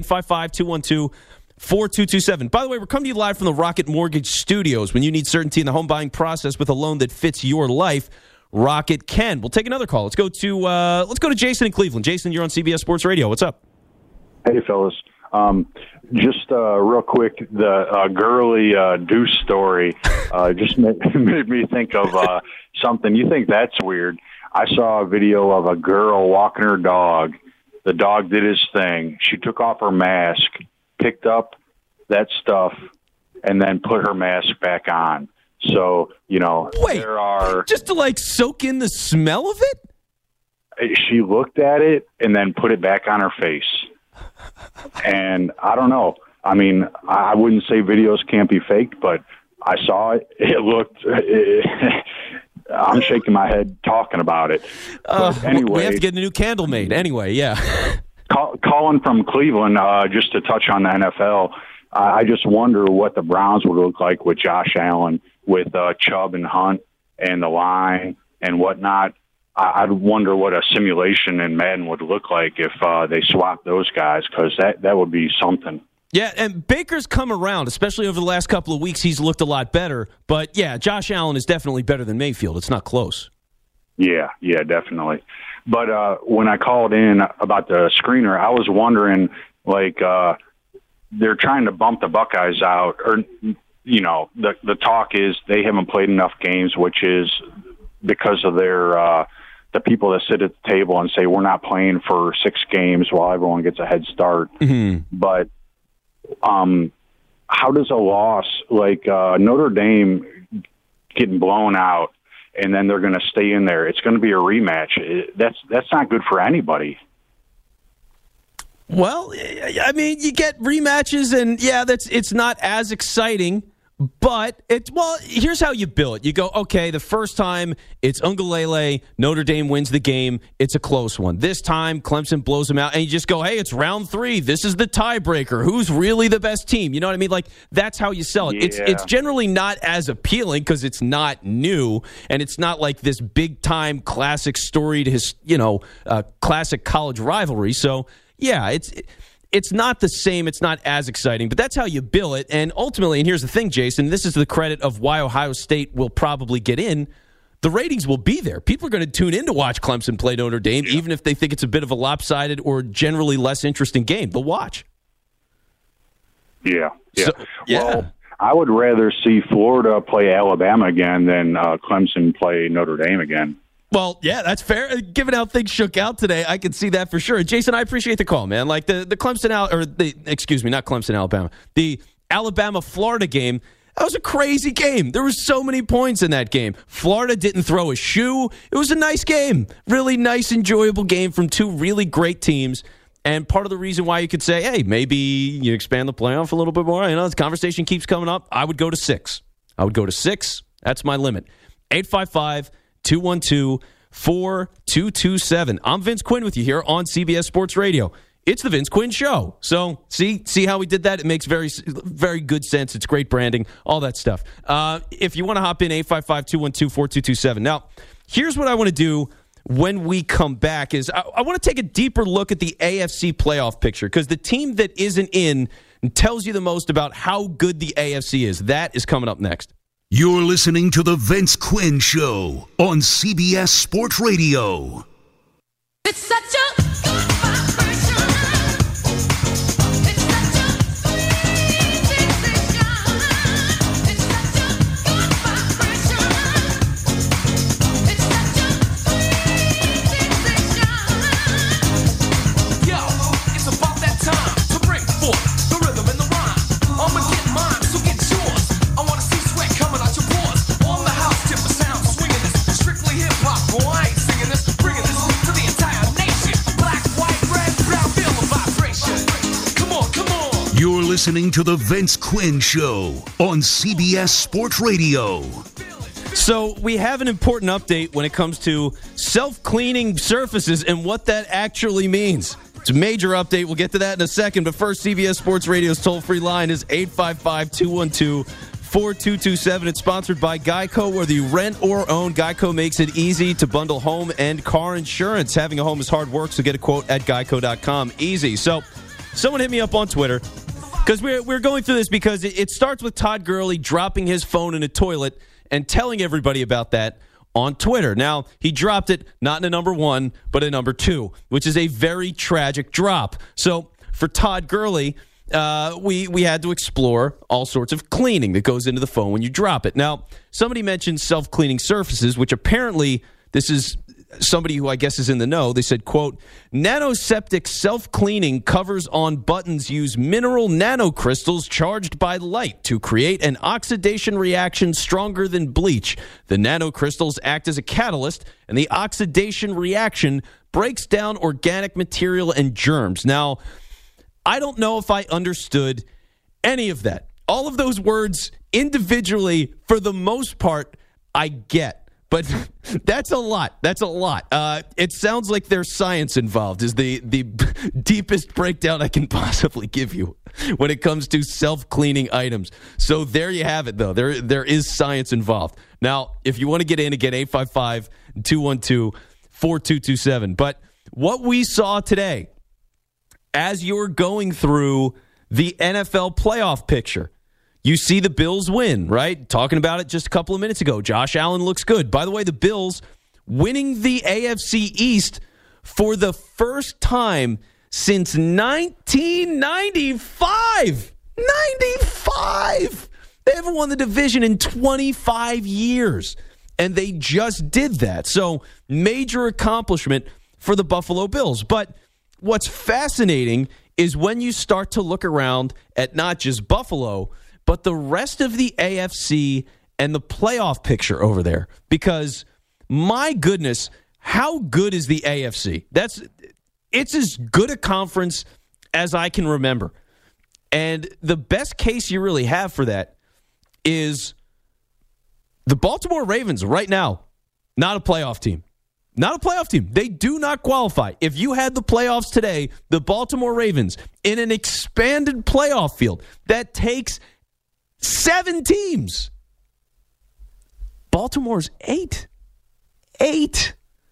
855-212-4227. By the way, we're coming to you live from the Rocket Mortgage Studios. When you need certainty in the home buying process with a loan that fits your life, Rocket can. We'll take another call. Let's go to Jason in Cleveland. Jason, you're on CBS Sports Radio. What's up? Hey, fellas. Just real quick, the Gurley Deuce story just made me think of something. You think that's weird? I saw a video of a girl walking her dog. The dog did his thing. She took off her mask, picked up that stuff, and then put her mask back on. So, there are... Just to, soak in the smell of it? She looked at it and then put it back on her face. And I don't know. I mean, I wouldn't say videos can't be faked, but I saw it. It looked... I'm shaking my head talking about it. Anyway, we have to get a new candle made. Anyway, calling from Cleveland, just to touch on the NFL, I just wonder what the Browns would look like with Josh Allen, with Chubb and Hunt and the line and whatnot. I'd wonder what a simulation in Madden would look like if they swapped those guys, because that would be something. Yeah, and Baker's come around, especially over the last couple of weeks. He's looked a lot better. But, Josh Allen is definitely better than Mayfield. It's not close. Yeah, definitely. But when I called in about the screener, I was wondering, they're trying to bump the Buckeyes out. Or, the talk is they haven't played enough games, which is because of their the people that sit at the table and say we're not playing for 6 games while everyone gets a head start. Mm-hmm. But how does a loss like Notre Dame getting blown out and then they're going to stay in there? It's going to be a rematch. That's not good for anybody. Well, I mean, you get rematches, and it's not as exciting. But here's how you bill it. You go, okay, the first time it's Ungalele, Notre Dame wins the game. It's a close one. This time Clemson blows them out, and you just go, hey, it's round 3. This is the tiebreaker. Who's really the best team? You know what I mean? That's how you sell it. Yeah. It's generally not as appealing because it's not new, and it's not like this big time classic storied classic college rivalry. So it's not the same. It's not as exciting, but that's how you bill it. And ultimately, and here's the thing, Jason, this is the credit of why Ohio State will probably get in. The ratings will be there. People are going to tune in to watch Clemson play Notre Dame, even if they think it's a bit of a lopsided or generally less interesting game. They'll watch. Yeah. Well, I would rather see Florida play Alabama again than Clemson play Notre Dame again. Well, that's fair. Given how things shook out today, I can see that for sure. Jason, I appreciate the call, man. Like the Clemson, not Clemson, Alabama. The Alabama-Florida game, that was a crazy game. There were so many points in that game. Florida didn't throw a shoe. It was a nice game. Really nice, enjoyable game from 2 really great teams. And part of the reason why you could say, hey, maybe you expand the playoff a little bit more. This conversation keeps coming up. I would go to 6. That's my limit. 855-212-4227. I'm Vince Quinn with you here on CBS Sports Radio. It's the Vince Quinn Show. So see how we did that? It makes very, very good sense. It's great branding, all that stuff. If you want to hop in, 855-212-4227. Now, here's what I want to do when we come back is I want to take a deeper look at the AFC playoff picture, because the team that isn't in tells you the most about how good the AFC is. That is coming up next. You're listening to The Vince Quinn Show on CBS Sports Radio. It's such a good vibration. It's such a sweet sensation. It's such a good vibration. It's such a sweet sensation. Yo, it's about that time to bring forth the rhythm and the rhyme. I'ma get mine, so get yours. I wanna see sweat coming out your pores. On the house, tip the sound, swinging this. Strictly hip hop, boy, I ain't singing this. Bringing this listening to The Vince Quinn Show on CBS Sports Radio. So we have an important update when it comes to self-cleaning surfaces and what that actually means. It's a major update. We'll get to that in a second. But first, CBS Sports Radio's toll-free line is 855-212-4227. It's sponsored by Geico. Whether you rent or own, Geico makes it easy to bundle home and car insurance. Having a home is hard work, so get a quote at geico.com. Easy. So someone hit me up on Twitter because we're going through this because it starts with Todd Gurley dropping his phone in a toilet and telling everybody about that on Twitter. Now, he dropped it not in a number 1, but a number 2, which is a very tragic drop. So for Todd Gurley, we had to explore all sorts of cleaning that goes into the phone when you drop it. Now, somebody mentioned self-cleaning surfaces, which apparently this is somebody who I guess is in the know. They said, quote, nanoseptic self-cleaning covers on buttons use mineral nanocrystals charged by light to create an oxidation reaction stronger than bleach. The nanocrystals act as a catalyst, and the oxidation reaction breaks down organic material and germs. Now, I don't know if I understood any of that. All of those words individually, for the most part, I get. But that's a lot. That's a lot. It sounds like there's science involved is the deepest breakdown I can possibly give you when it comes to self-cleaning items. So there you have it, though. There is science involved. Now, if you want to get in, again, 855-212-4227. But what we saw today, as you're going through the NFL playoff picture, you see the Bills win, right? Talking about it just a couple of minutes ago. Josh Allen looks good. By the way, the Bills winning the AFC East for the first time since 1995. 95! They haven't won the division in 25 years, and they just did that. So, major accomplishment for the Buffalo Bills. But what's fascinating is when you start to look around at not just Buffalo, but the rest of the AFC and the playoff picture over there. Because, my goodness, how good is the AFC? It's as good a conference as I can remember. And the best case you really have for that is the Baltimore Ravens right now, not a playoff team. Not a playoff team. They do not qualify. If you had the playoffs today, the Baltimore Ravens, in an expanded playoff field that takes 7 teams. Baltimore's 8. 8.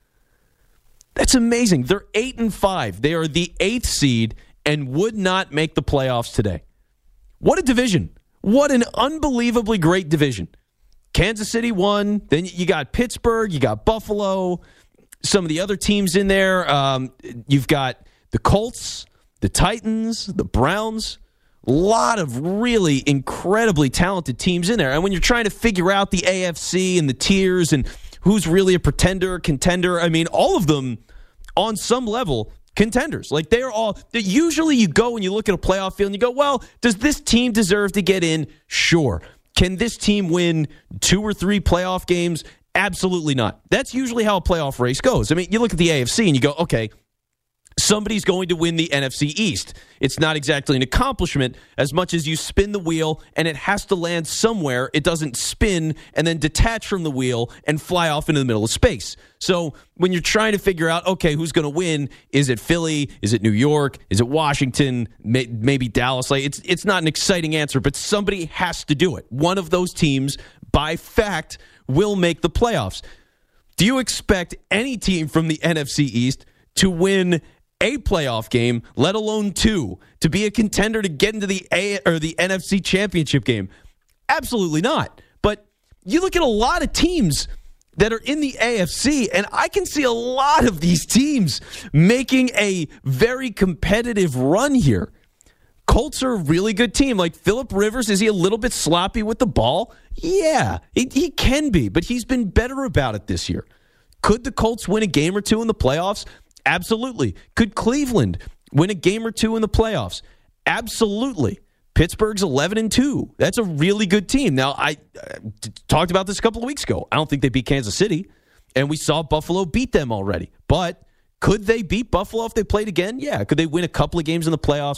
That's amazing. They're 8-5. They are the 8th seed and would not make the playoffs today. What a division. What an unbelievably great division. Kansas City won. Then you got Pittsburgh. You got Buffalo. Some of the other teams in there. You've got the Colts, the Titans, the Browns. A lot of really incredibly talented teams in there. And when you're trying to figure out the AFC and the tiers and who's really a pretender, contender, I mean, all of them on some level contenders. Like they're all, usually you go and you look at a playoff field and you go, well, does this team deserve to get in? Sure. Can this team win 2 or 3 playoff games? Absolutely not. That's usually how a playoff race goes. I mean, you look at the AFC and you go, okay, somebody's going to win the NFC East. It's not exactly an accomplishment as much as you spin the wheel and it has to land somewhere. It doesn't spin and then detach from the wheel and fly off into the middle of space. So when you're trying to figure out, okay, who's going to win? Is it Philly? Is it New York? Is it Washington? Maybe Dallas? Like it's not an exciting answer, but somebody has to do it. One of those teams, by fact, will make the playoffs. Do you expect any team from the NFC East to win a playoff game, let alone 2, to be a contender to get into the NFC Championship game? Absolutely not. But you look at a lot of teams that are in the AFC, and I can see a lot of these teams making a very competitive run here. Colts are a really good team. Like Phillip Rivers, is he a little bit sloppy with the ball? Yeah, he can be, but he's been better about it this year. Could the Colts win a game or 2 in the playoffs? Absolutely. Could Cleveland win a game or 2 in the playoffs? Absolutely. Pittsburgh's 11-2. That's a really good team. Now, I talked about this a couple of weeks ago. I don't think they beat Kansas City, and we saw Buffalo beat them already. But could they beat Buffalo if they played again? Yeah. Could they win a couple of games in the playoffs?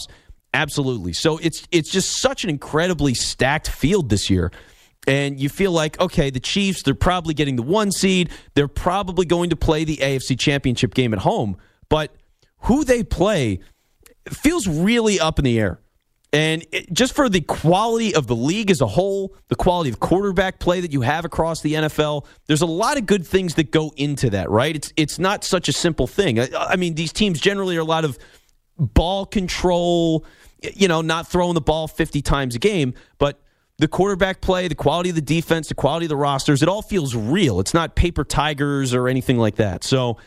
Absolutely. So it's just such an incredibly stacked field this year. And you feel like, okay, the Chiefs, they're probably getting the 1 seed. They're probably going to play the AFC Championship game at home. But who they play feels really up in the air. And just for the quality of the league as a whole, the quality of quarterback play that you have across the NFL, there's a lot of good things that go into that, right? It's not such a simple thing. I mean, these teams generally are a lot of ball control, not throwing the ball 50 times a game, but the quarterback play, the quality of the defense, the quality of the rosters, it all feels real. It's not paper tigers or anything like that. So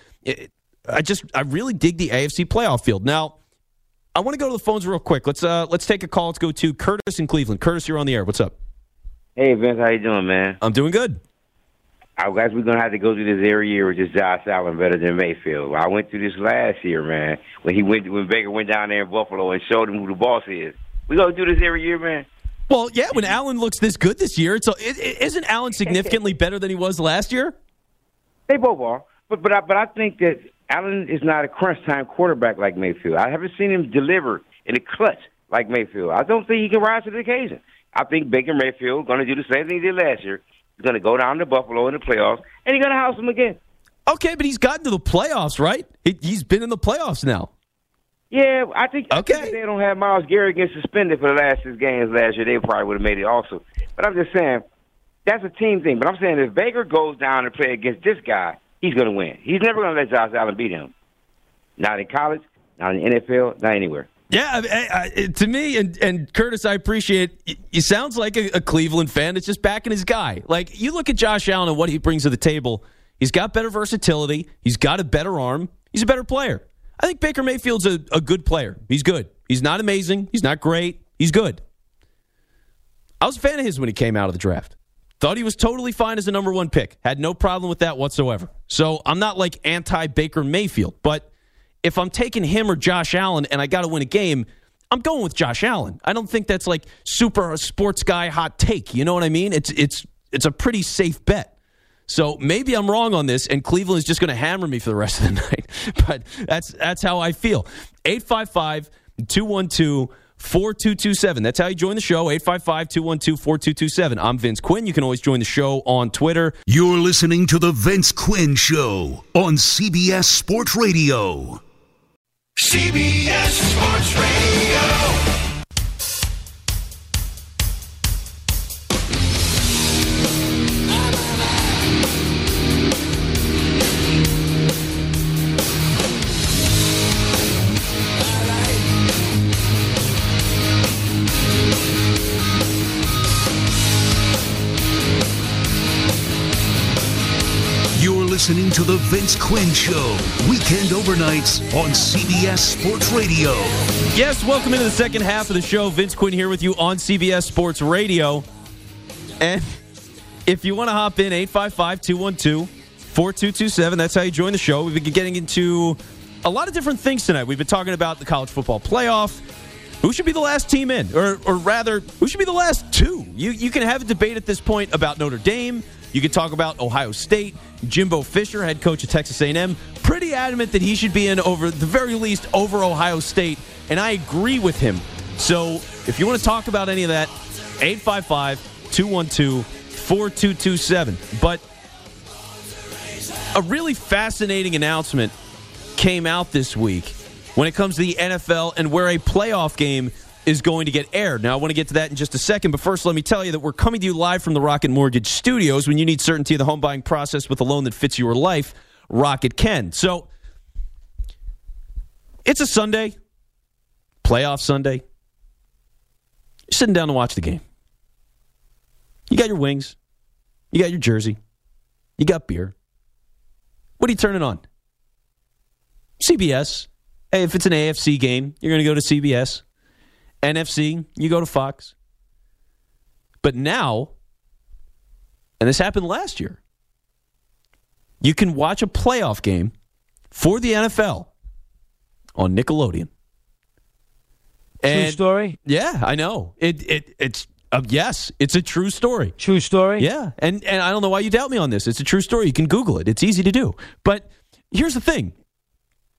I really dig the AFC playoff field. Now, I want to go to the phones real quick. Let's take a call. Let's go to Curtis in Cleveland. Curtis, you're on the air. What's up? Hey, Vince, how you doing, man? I'm doing good. I guess we're going to have to go through this every year with just Josh Allen better than Mayfield. I went through this last year, man, when Baker went down there in Buffalo and showed him who the boss is. We're going to do this every year, man. Well, yeah, when Allen looks this good this year, isn't Allen significantly better than he was last year? They both are. But I think that Allen is not a crunch time quarterback like Mayfield. I haven't seen him deliver in the clutch like Mayfield. I don't think he can rise to the occasion. I think Baker Mayfield going to do the same thing he did last year. He's going to go down to Buffalo in the playoffs, and he's going to house him again. Okay, but he's gotten to the playoffs, right? He's been in the playoffs now. Yeah, I think if they don't have Myles Garrett get suspended for the last 6 games last year, they probably would have made it also. But I'm just saying, that's a team thing. But I'm saying if Baker goes down and play against this guy, he's going to win. He's never going to let Josh Allen beat him. Not in college, not in the NFL, not anywhere. Yeah, to me, and Curtis, I appreciate, he sounds like a Cleveland fan that's just backing his guy. Like, you look at Josh Allen and what he brings to the table. He's got better versatility. He's got a better arm. He's a better player. I think Baker Mayfield's a good player. He's good. He's not amazing. He's not great. He's good. I was a fan of his when he came out of the draft. Thought he was totally fine as a number 1 pick. Had no problem with that whatsoever. So I'm not like anti-Baker Mayfield. But if I'm taking him or Josh Allen and I got to win a game, I'm going with Josh Allen. I don't think that's like super sports guy hot take. You know what I mean? It's a pretty safe bet. So maybe I'm wrong on this, and Cleveland is just going to hammer me for the rest of the night. But that's how I feel. 855-212-4227. That's how you join the show, 855-212-4227. I'm Vince Quinn. You can always join the show on Twitter. You're listening to The Vince Quinn Show on CBS Sports Radio. CBS Sports Radio. Listening to The Vince Quinn Show, weekend overnights on CBS Sports Radio. Yes, welcome into the second half of the show. Vince Quinn here with you on CBS Sports Radio. And if you want to hop in, 855-212-4227. That's how you join the show. We've been getting into a lot of different things tonight. We've been talking about the college football playoff. Who should be the last team in? Or rather, who should be the last 2? You can have a debate at this point about Notre Dame. You could talk about Ohio State. Jimbo Fisher, head coach of Texas A&M, pretty adamant that he should be in over, the very least, over Ohio State, and I agree with him. So if you want to talk about any of that, 855-212-4227. But a really fascinating announcement came out this week when it comes to the NFL and where a playoff game is going to get aired. Now, I want to get to that in just a second, but first let me tell you that we're coming to you live from the Rocket Mortgage Studios. When you need certainty of the home buying process with a loan that fits your life, Rocket can. So, it's a Sunday, playoff Sunday. You're sitting down to watch the game. You got your wings. You got your jersey. You got beer. What are you turning on? CBS. Hey, if it's an AFC game, you're going to go to CBS. NFC, you go to Fox. But now, and this happened last year, you can watch a playoff game for the NFL on Nickelodeon. And, true story? Yeah, I know. It's yes, it's a true story. True story? Yeah, and I don't know why you doubt me on this. It's a true story. You can Google it. It's easy to do. But here's the thing.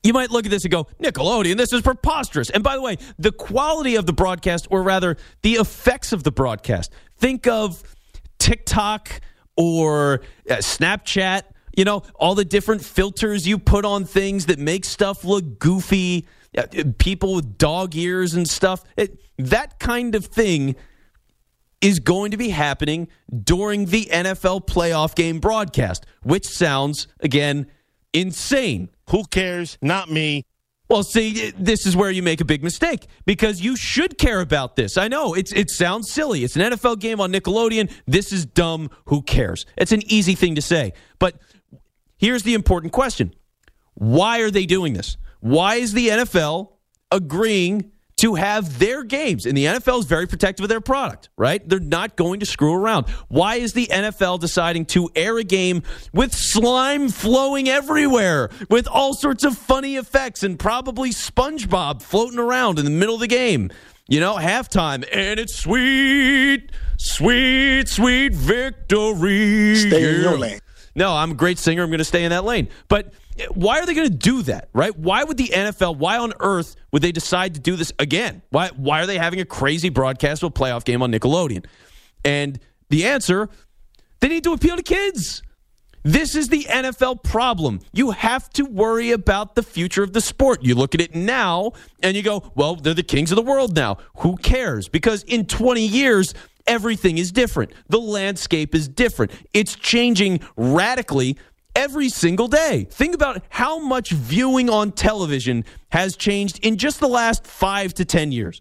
you might look at this and go, Nickelodeon, this is preposterous. And by the way, the quality of the broadcast, or rather the effects of the broadcast, think of TikTok or Snapchat, all the different filters you put on things that make stuff look goofy, people with dog ears and stuff. That kind of thing is going to be happening during the NFL playoff game broadcast, which sounds, again, insane. Who cares? Not me. Well, see, this is where you make a big mistake, because you should care about this. I know, it sounds silly. It's an NFL game on Nickelodeon. This is dumb. Who cares? It's an easy thing to say. But here's the important question. Why are they doing this? Why is the NFL agreeing to have their games? And the NFL is very protective of their product, right? They're not going to screw around. Why is the NFL deciding to air a game with slime flowing everywhere, with all sorts of funny effects, and probably SpongeBob floating around in the middle of the game? Halftime, and it's sweet, sweet, sweet victory. Stay in your lane. No, I'm a great singer. I'm going to stay in that lane. But why are they going to do that, right? Why would the NFL, why on earth would they decide to do this again? Why are they having a crazy broadcast of a playoff game on Nickelodeon? And the answer, they need to appeal to kids. This is the NFL problem. You have to worry about the future of the sport. You look at it now and you go, well, they're the kings of the world now. Who cares? Because in 20 years, everything is different. The landscape is different. It's changing radically every single day. Think about how much viewing on television has changed in just the last 5 to 10 years.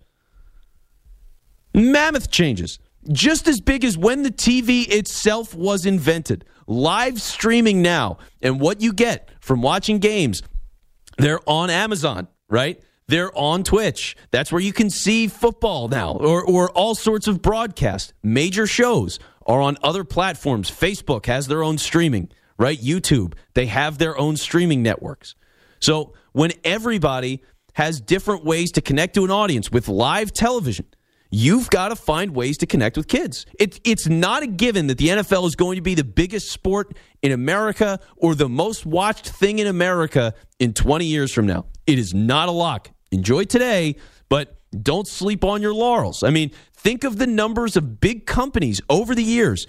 Mammoth changes. Just as big as when the TV itself was invented. Live streaming now. And what you get from watching games, they're on Amazon, right? They're on Twitch. That's where you can see football now, or all sorts of broadcasts. Major shows are on other platforms. Facebook has their own streaming, right? YouTube, they have their own streaming networks. So when everybody has different ways to connect to an audience with live television, you've got to find ways to connect with kids. It's not a given that the NFL is going to be the biggest sport in America or the most watched thing in America in 20 years from now. It is not a lock. Enjoy today, but don't sleep on your laurels. I mean, think of the numbers of big companies over the years.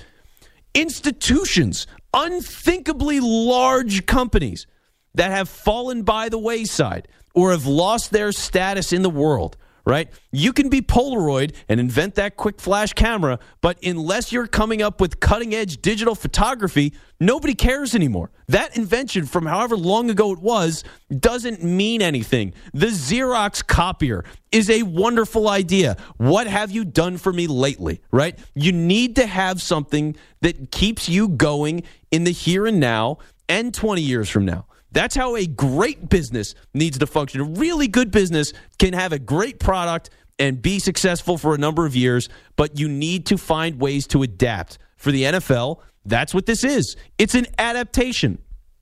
Institutions, unthinkably large companies that have fallen by the wayside or have lost their status in the world, right? You can be Polaroid and invent that quick flash camera, but unless you're coming up with cutting-edge digital photography, nobody cares anymore. That invention from however long ago it was doesn't mean anything. The Xerox copier is a wonderful idea. What have you done for me lately, right? You need to have something that keeps you going in the here and now and 20 years from now. That's how a great business needs to function. A really good business can have a great product and be successful for a number of years, but you need to find ways to adapt. For the NFL, that's what this is. It's an adaptation.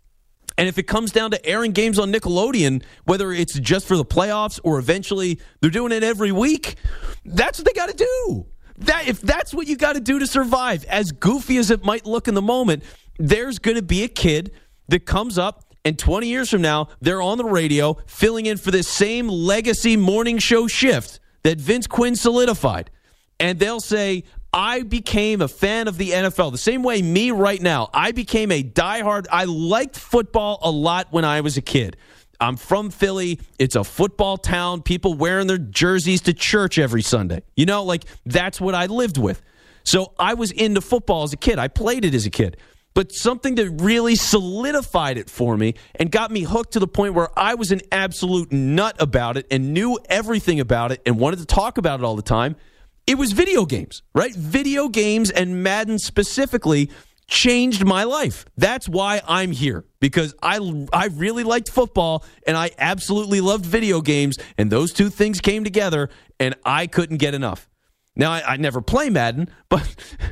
And if it comes down to airing games on Nickelodeon, whether it's just for the playoffs or eventually they're doing it every week, that's what they got to do. If that's what you got to do to survive, as goofy as it might look in the moment, there's going to be a kid that comes up, and 20 years from now, they're on the radio filling in for this same legacy morning show shift that Vince Quinn solidified. And they'll say, I became a fan of the NFL. The same way me right now. I became a diehard. I liked football a lot when I was a kid. I'm from Philly. It's a football town. People wearing their jerseys to church every Sunday. That's what I lived with. So I was into football as a kid. I played it as a kid. But something that really solidified it for me and got me hooked to the point where I was an absolute nut about it and knew everything about it and wanted to talk about it all the time, it was video games, right? Video games, and Madden specifically, changed my life. That's why I'm here, because I really liked football and I absolutely loved video games, and those two things came together and I couldn't get enough. Now, I never play Madden, but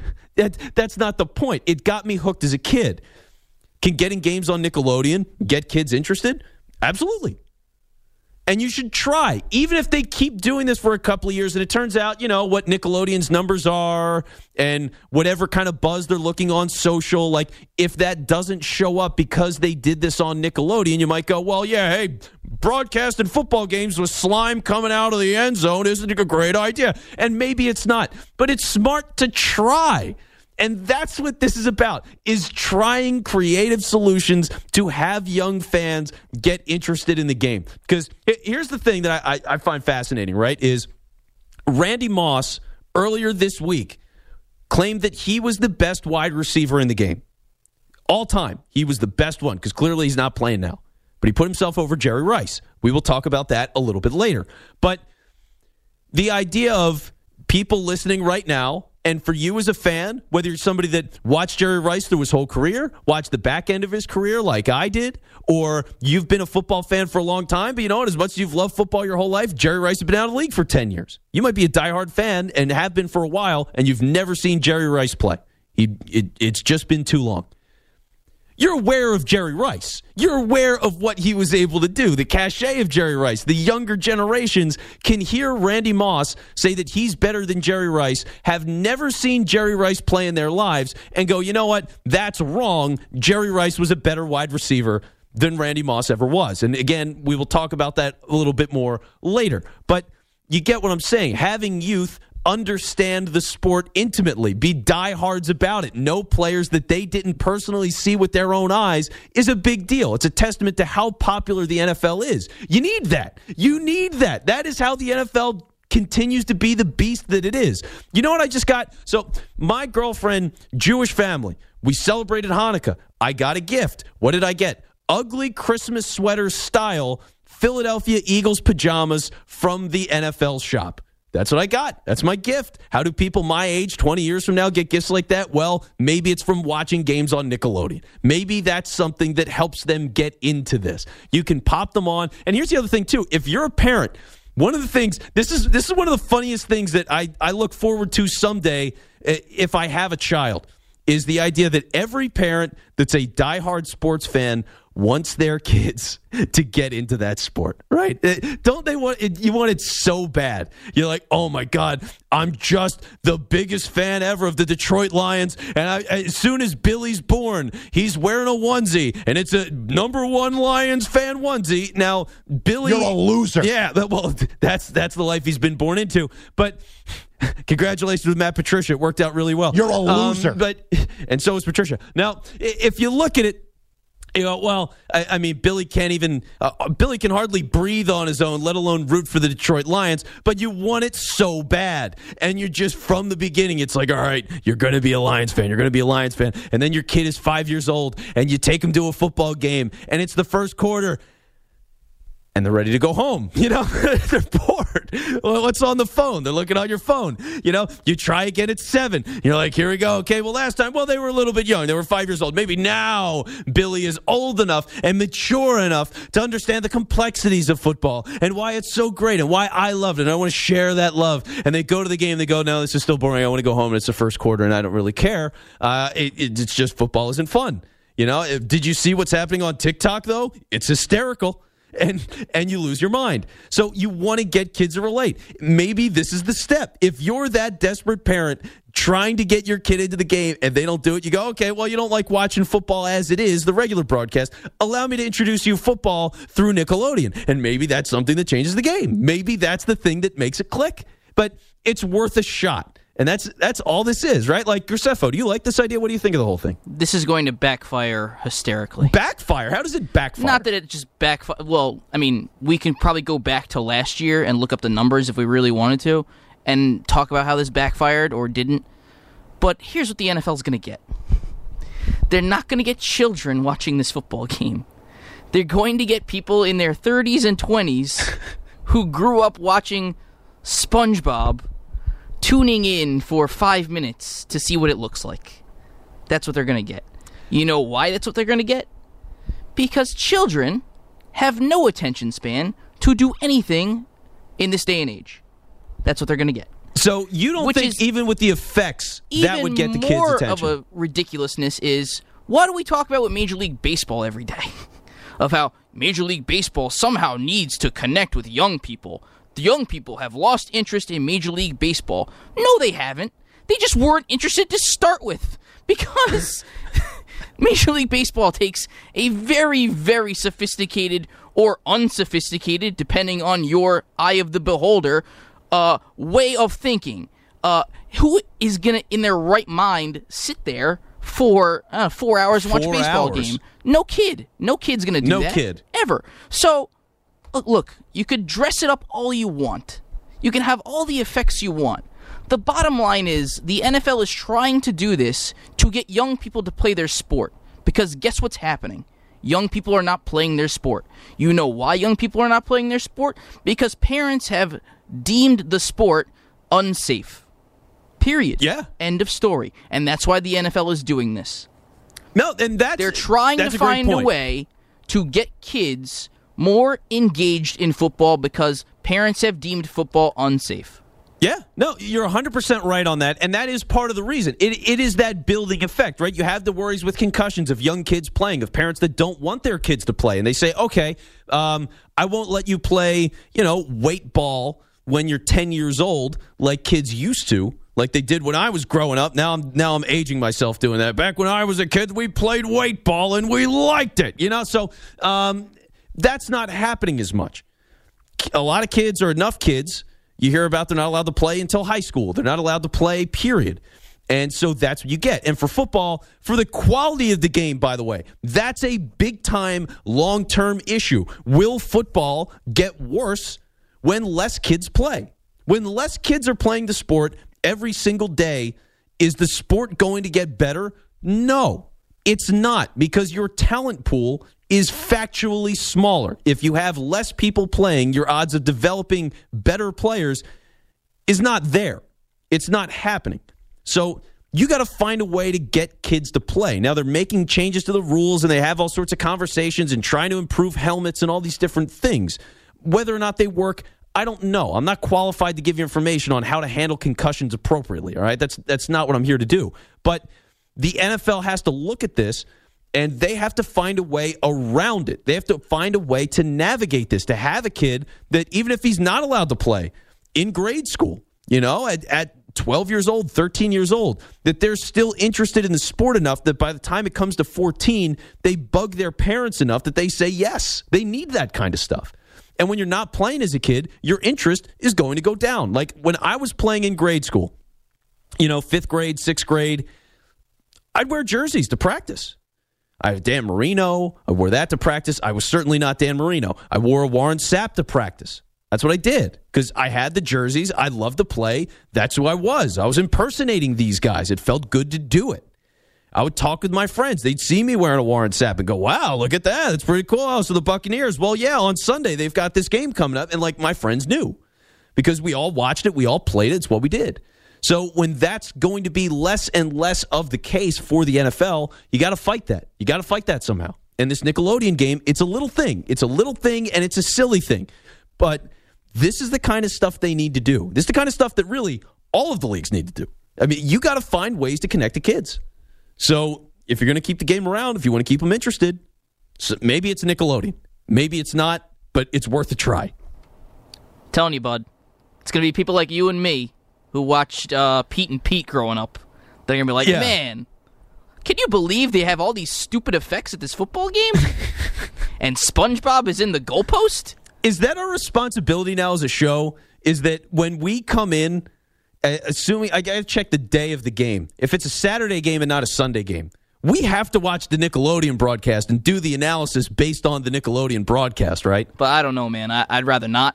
that's not the point. It got me hooked as a kid. Can getting games on Nickelodeon get kids interested? Absolutely. And you should try, even if they keep doing this for a couple of years and it turns out, what Nickelodeon's numbers are and whatever kind of buzz they're looking on social. Like, if that doesn't show up because they did this on Nickelodeon, you might go, well, yeah, hey, broadcasting football games with slime coming out of the end zone isn't a great idea. And maybe it's not, but it's smart to try. And that's what this is about, is trying creative solutions to have young fans get interested in the game. Because here's the thing that I find fascinating, right, is Randy Moss earlier this week claimed that he was the best wide receiver in the game. All time, he was the best one, because clearly he's not playing now. But he put himself over Jerry Rice. We will talk about that a little bit later. But the idea of people listening right now, and for you as a fan, whether you're somebody that watched Jerry Rice through his whole career, watched the back end of his career like I did, or you've been a football fan for a long time, but you know what? As much as you've loved football your whole life, Jerry Rice has been out of the league for 10 years. You might be a diehard fan and have been for a while, and you've never seen Jerry Rice play. It's just been too long. You're aware of Jerry Rice. You're aware of what he was able to do, the cachet of Jerry Rice. The younger generations can hear Randy Moss say that he's better than Jerry Rice, have never seen Jerry Rice play in their lives, and go, you know what? That's wrong. Jerry Rice was a better wide receiver than Randy Moss ever was. And again, we will talk about that a little bit more later. But you get what I'm saying. Having youth understand the sport intimately, be diehards about it, know players that they didn't personally see with their own eyes is a big deal. It's a testament to how popular the NFL is. You need that. You need that. That is how the NFL continues to be the beast that it is. You know what I just got? So my girlfriend, Jewish family, we celebrated Hanukkah. I got a gift. What did I get? Ugly Christmas sweater style Philadelphia Eagles pajamas from the NFL shop. That's what I got. That's my gift. How do people my age 20 years from now get gifts like that? Well, maybe it's from watching games on Nickelodeon. Maybe that's something that helps them get into this. You can pop them on. And here's the other thing, too. If you're a parent, one of the things, this is one of the funniest things that I look forward to someday if I have a child, is the idea that every parent that's a diehard sports fan wants their kids to get into that sport, right? Don't they want it? You want it so bad. You're like, oh my God, I'm just the biggest fan ever of the Detroit Lions. And as soon as Billy's born, he's wearing a onesie, and it's a #1 Lions fan onesie. Now, Billy, you're a loser. Yeah, well, that's the life he's been born into. But congratulations with Matt Patricia. It worked out really well. You're a loser. And so is Patricia. Now, if you look at it, well, I mean, Billy can't even, Billy can hardly breathe on his own, let alone root for the Detroit Lions, but you want it so bad. And you're just, from the beginning, it's like, all right, you're going to be a Lions fan. You're going to be a Lions fan. And then your kid is 5 years old, and you take him to a football game, and it's the first quarter, and they're ready to go home. They're bored. Well, what's on the phone? They're looking on your phone. You try again at 7. You're like, here we go. Okay, well, last time, they were a little bit young. They were 5 years old. Maybe now Billy is old enough and mature enough to understand the complexities of football and why it's so great and why I loved it. And I want to share that love. And they go to the game. They go, no, this is still boring. I want to go home, and it's the first quarter, and I don't really care. It's just football isn't fun. Did you see what's happening on TikTok, though? It's hysterical. And you lose your mind. So you want to get kids to relate. Maybe this is the step. If you're that desperate parent trying to get your kid into the game and they don't do it, you go, okay, well, you don't like watching football as it is, the regular broadcast. Allow me to introduce you football through Nickelodeon. And maybe that's something that changes the game. Maybe that's the thing that makes it click. But it's worth a shot. And that's all this is, right? Like, Graceffo, do you like this idea? What do you think of the whole thing? This is going to backfire hysterically. Backfire? How does it backfire? Not that it just backfire. Well, I mean, we can probably go back to last year and look up the numbers if we really wanted to and talk about how this backfired or didn't. But here's what the NFL's going to get. They're not going to get children watching this football game. They're going to get people in their 30s and 20s who grew up watching SpongeBob tuning in for 5 minutes to see what it looks like. That's what they're going to get. You know why that's what they're going to get? Because children have no attention span to do anything in this day and age. That's what they're going to get. So you don't think even with the effects that would get the kids' attention? More of a ridiculousness is, why do we talk about with Major League Baseball every day? of how Major League Baseball somehow needs to connect with young people. The young people have lost interest in Major League Baseball. No, they haven't. They just weren't interested to start with because Major League Baseball takes a very, very sophisticated or unsophisticated, depending on your eye of the beholder, way of thinking. Who is going to, in their right mind, sit there for 4 hours and watch a baseball game? No kid. No kid's going to do that. No kid. Ever. So, look, you could dress it up all you want. You can have all the effects you want. The bottom line is the NFL is trying to do this to get young people to play their sport. Because guess what's happening? Young people are not playing their sport. You know why young people are not playing their sport? Because parents have deemed the sport unsafe. Period. Yeah. End of story. And that's why the NFL is doing this. No, and they're trying to find a way to get kids more engaged in football because parents have deemed football unsafe. Yeah, no, you're 100% right on that, and that is part of the reason. It is that building effect, right? You have the worries with concussions of young kids playing, of parents that don't want their kids to play, and they say, okay, I won't let you play, weight ball when you're 10 years old like kids used to, like they did when I was growing up. Now I'm aging myself doing that. Back when I was a kid, we played weight ball, and we liked it, So that's not happening as much. A lot of kids, or enough kids, you hear about they're not allowed to play until high school. They're not allowed to play, period. And so that's what you get. And for football, for the quality of the game, by the way, that's a big-time, long-term issue. Will football get worse when less kids play? When less kids are playing the sport every single day, is the sport going to get better? No, it's not, because your talent pool is factually smaller. If you have less people playing, your odds of developing better players is not there. It's not happening. So you got to find a way to get kids to play. Now, they're making changes to the rules, and they have all sorts of conversations and trying to improve helmets and all these different things. Whether or not they work, I don't know. I'm not qualified to give you information on how to handle concussions appropriately, all right? That's not what I'm here to do. But the NFL has to look at this, and they have to find a way around it. They have to find a way to navigate this, to have a kid that, even if he's not allowed to play in grade school, at 12 years old, 13 years old, that they're still interested in the sport enough that by the time it comes to 14, they bug their parents enough that they say yes. They need that kind of stuff. And when you're not playing as a kid, your interest is going to go down. Like when I was playing in grade school, 5th grade, 6th grade, I'd wear jerseys to practice. I have Dan Marino. I wore that to practice. I was certainly not Dan Marino. I wore a Warren Sapp to practice. That's what I did because I had the jerseys. I loved to play. That's who I was. I was impersonating these guys. It felt good to do it. I would talk with my friends. They'd see me wearing a Warren Sapp and go, wow, look at that. That's pretty cool. Oh, so the Buccaneers. Well, yeah, on Sunday they've got this game coming up. And my friends knew because we all watched it. We all played it. It's what we did. So when that's going to be less and less of the case for the NFL, you got to fight that. You got to fight that somehow. And this Nickelodeon game, it's a little thing. It's a little thing, and it's a silly thing. But this is the kind of stuff they need to do. This is the kind of stuff that really all of the leagues need to do. I mean, you got to find ways to connect to kids. So if you're going to keep the game around, if you want to keep them interested, so maybe it's Nickelodeon. Maybe it's not, but it's worth a try. Telling you, bud, it's going to be people like you and me who watched Pete and Pete growing up. They're going to be like, man, can you believe they have all these stupid effects at this football game? And SpongeBob is in the goalpost? Is that our responsibility now as a show? Is that when we come in, assuming I got to check the day of the game. If it's a Saturday game and not a Sunday game, we have to watch the Nickelodeon broadcast and do the analysis based on the Nickelodeon broadcast, right? But I don't know, man. I'd rather not.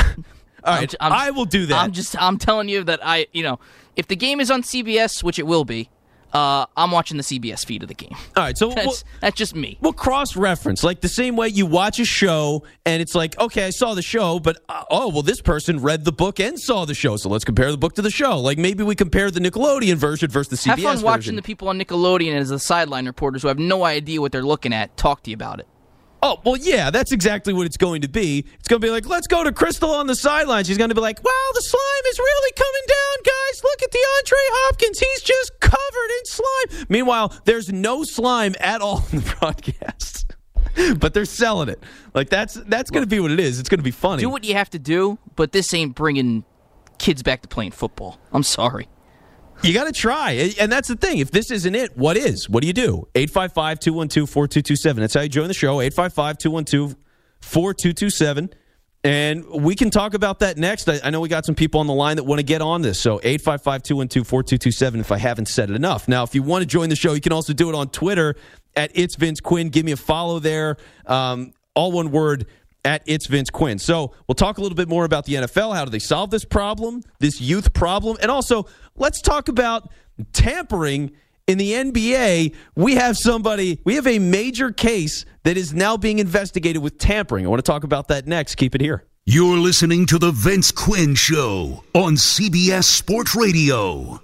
All right, I will do that. I'm telling you that if the game is on CBS, which it will be, I'm watching the CBS feed of the game. All right, so that's just me. We'll cross-reference, like the same way you watch a show, and it's like, okay, I saw the show, but this person read the book and saw the show, so let's compare the book to the show. Like maybe we compare the Nickelodeon version versus the CBS version. Have fun watching the people on Nickelodeon as the sideline reporters who have no idea what they're looking at talk to you about it. Oh, well, yeah, that's exactly what it's going to be. It's going to be like, let's go to Crystal on the sideline. She's going to be like, wow, the slime is really coming down, guys. Look at DeAndre Hopkins. He's just covered in slime. Meanwhile, there's no slime at all in the broadcast. But they're selling it. Like, that's going to be what it is. It's going to be funny. Do what you have to do, but this ain't bringing kids back to playing football. I'm sorry. You got to try. And that's the thing. If this isn't it, what is? What do you do? 855-212-4227. That's how you join the show. 855-212-4227. And we can talk about that next. I know we got some people on the line that want to get on this. So 855-212-4227 if I haven't said it enough. Now, if you want to join the show, you can also do it on Twitter at It's Vince Quinn. Give me a follow there. All one word, at It's Vince Quinn. So we'll talk a little bit more about the NFL. How do they solve this problem, this youth problem? And also, let's talk about tampering in the NBA. We have a major case that is now being investigated with tampering. I want to talk about that next. Keep it here. You're listening to The Vince Quinn Show on CBS Sports Radio.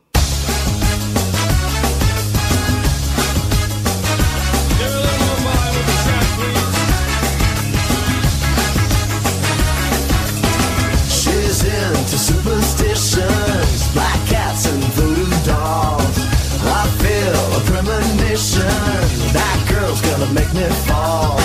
She's into superstitions, black cats and voodoo dolls. I feel a premonition, that girl's gonna make me fall.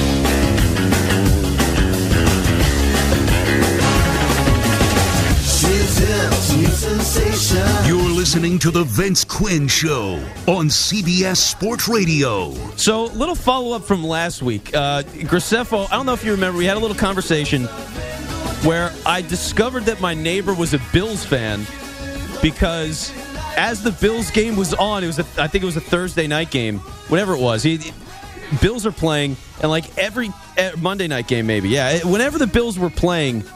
She's into new sensations. You're listening to The Vince Quinn Show on CBS Sports Radio. So, little follow-up from last week. Graceffo, I don't know if you remember, we had a little conversation where I discovered that my neighbor was a Bills fan because as the Bills game was on, I think it was a Thursday night game, whatever it was. Bills are playing, and like every Monday night game maybe, yeah. Whenever the Bills were playing